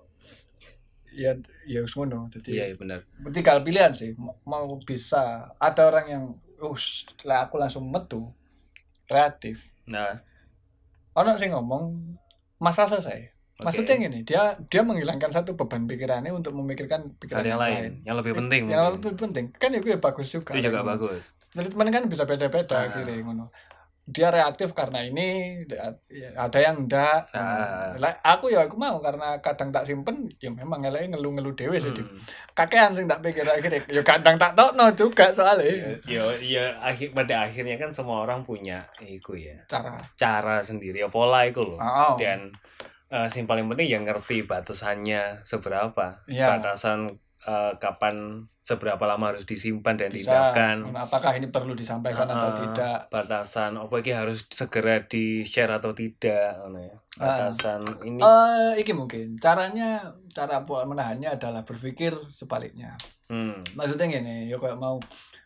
ya ya wis ngono. Jadi Iya, iya, benar. tinggal pilihan sih mau bisa ada orang yang us lah aku langsung metu kreatif. Nah, Ono sing ngomong masalah selesai. Maksudnya gini, dia dia menghilangkan satu beban pikirannya untuk memikirkan pikiran ada yang lain, yang lebih penting. Yang mungkin. lebih penting kan itu ya bagus juga. Itu juga bagus. Treatment kan bisa beda-beda Ah. akhirnya ngono. Dia reaktif karena ini, ada yang enggak. Ah. Lah, aku ya aku mau karena kadang tak simpen, ya memang eleke ngelu-ngelu dhewe sih. Hmm. Kakean sing tak pikir akhirnya, ya kadang tak tokno juga soalnya. Ya, ya akhir pada akhirnya kan semua orang punya iku ya. Cara. Cara sendiri, ya pola iku loh. Oh. Dan uh, yang paling penting yang ngerti batasannya seberapa. Iya. Batasan uh, kapan seberapa lama harus disimpan dan Bisa. diendapkan. Apakah ini perlu disampaikan atau Uh, tidak? Batasan apa ini harus segera di share atau tidak ngono ya. Batasan ini Eh, iki mungkin caranya cara buat menahannya adalah berpikir sebaliknya. hmm. Maksudnya gini, ya kayak mau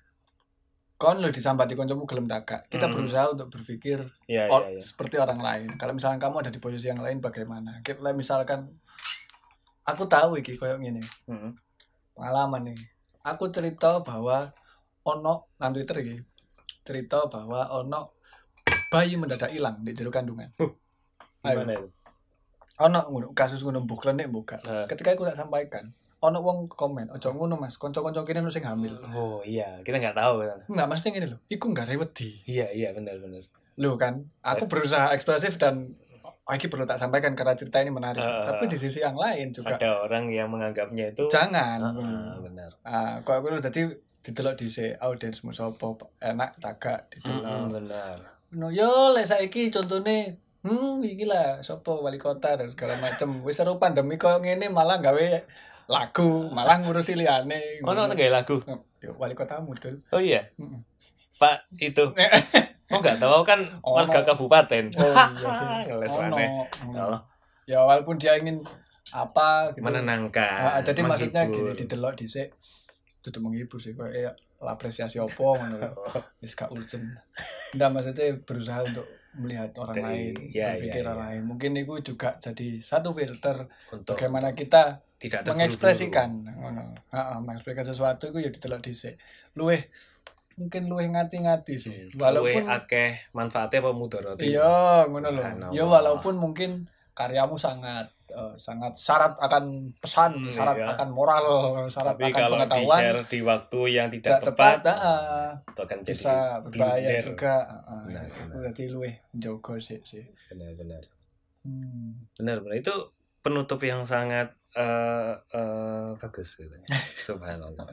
kon lo disambati koncomu gelem takak. Kita Hmm. berusaha untuk berpikir Ya, or- ya, ya. seperti orang lain. Kalau misalkan kamu ada di posisi yang lain bagaimana? Kayak misalkan aku tahu iki kayak gini. Hmm. Pengalaman nih. Aku cerita bahwa ono nang Twitter iki. Cerita bahwa ono bayi mendadak hilang di jero kandungan. Gimana itu? Ono ngono kasus ngono mbok klenik mbok gak. Nah. Ketika aku tak sampaikan, ono wong komen, "Ojo ngono Mas, kanca-kanca kene nu sing hamil." Oh iya, kita nggak tahu kan. Enggak, mesti ngene lho. Iku enggak rewedi. Iya, iya benar-benar. Lho kan, aku berusaha ekspresif dan oh, iki perlu tak sampaikan karena cerita ini menarik. Uh, Tapi di sisi yang lain juga Ada orang yang menganggapnya itu jangan. Ah, ah, benar. Ah, kok aku dadi didelok dhisik audiensmu sapa enak tagak Hmm, didelok. benar. No yo lek saiki contone hmm iki lah sapa wali kota dan segala macem. Wis seru pandemi koyo ngene malah gawe lagu, malah ngurusi liyane. Oh, no, gaya lagu. Yo wali kotamu tuh. Oh iya. Heeh. Pak itu. Oh enggak tahu kan Oh, warga no. kabupaten. Oh iya sih. Ngeles Oh, aneh. no. Allah. Ya walaupun dia ingin apa gitu. Menenangkan. Ah, jadi maksudnya gini menghibur. didelok dhisik dudu menghibur sih koyo ya apresiasi opo ngono lho. Wis gak urgent. Ndak maksudnya berusaha untuk melihat orang Dari- lain, ya, berpikir ya, orang ya. lain. Mungkin itu juga jadi satu filter Untuk bagaimana kita tidak terburu-buru. mengekspresikan ngono. Heeh, mengekspresikan sesuatu itu ya didelok dhisik. Luwih mungkin luwih ngati-ngati sih. Walaupun Walaupun akeh manfaatnya apa mudaratnya. iya ngono lho. Subhanallah. Ya walaupun mungkin karyamu sangat eh, sangat syarat akan pesan, Hmm, syarat iya. akan moral, syarat Tapi akan kalau pengetahuan di-share di waktu yang tidak tidak tepat, tepat, heeh, itu akan jadi bisa berbahaya blunder. juga. heeh. Benar, Itu benar. berarti luwih njogo sih sih. Benar-benar. Hmm. Benar-benar itu penutup yang sangat eh eh, bagus gitu. Subhanallah.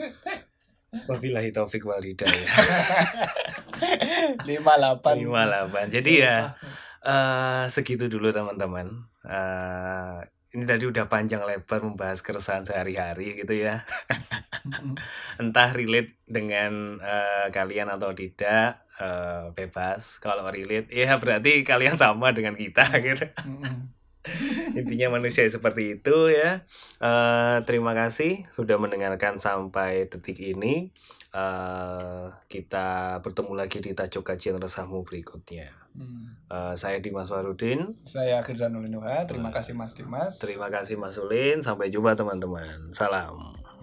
Wabillahi taufik wal hidayah. lima delapan lima delapan. Jadi ya eh segitu dulu teman-teman. Eh ini tadi udah panjang lebar membahas keresahan sehari-hari gitu ya. Entah relate dengan eh, kalian atau tidak, eh, bebas. Kalau relate, ya berarti kalian sama dengan kita gitu. Intinya manusia seperti itu ya. Eh, terima kasih sudah mendengarkan sampai detik ini. uh, kita bertemu lagi di tajuk kajian resahmu berikutnya. Hmm. Uh, saya Dimas Warudin. Saya Akhir Zanulinuha. Terima uh, kasih Mas Dimas. Terima kasih Mas Ulin. Sampai jumpa teman-teman. Salam.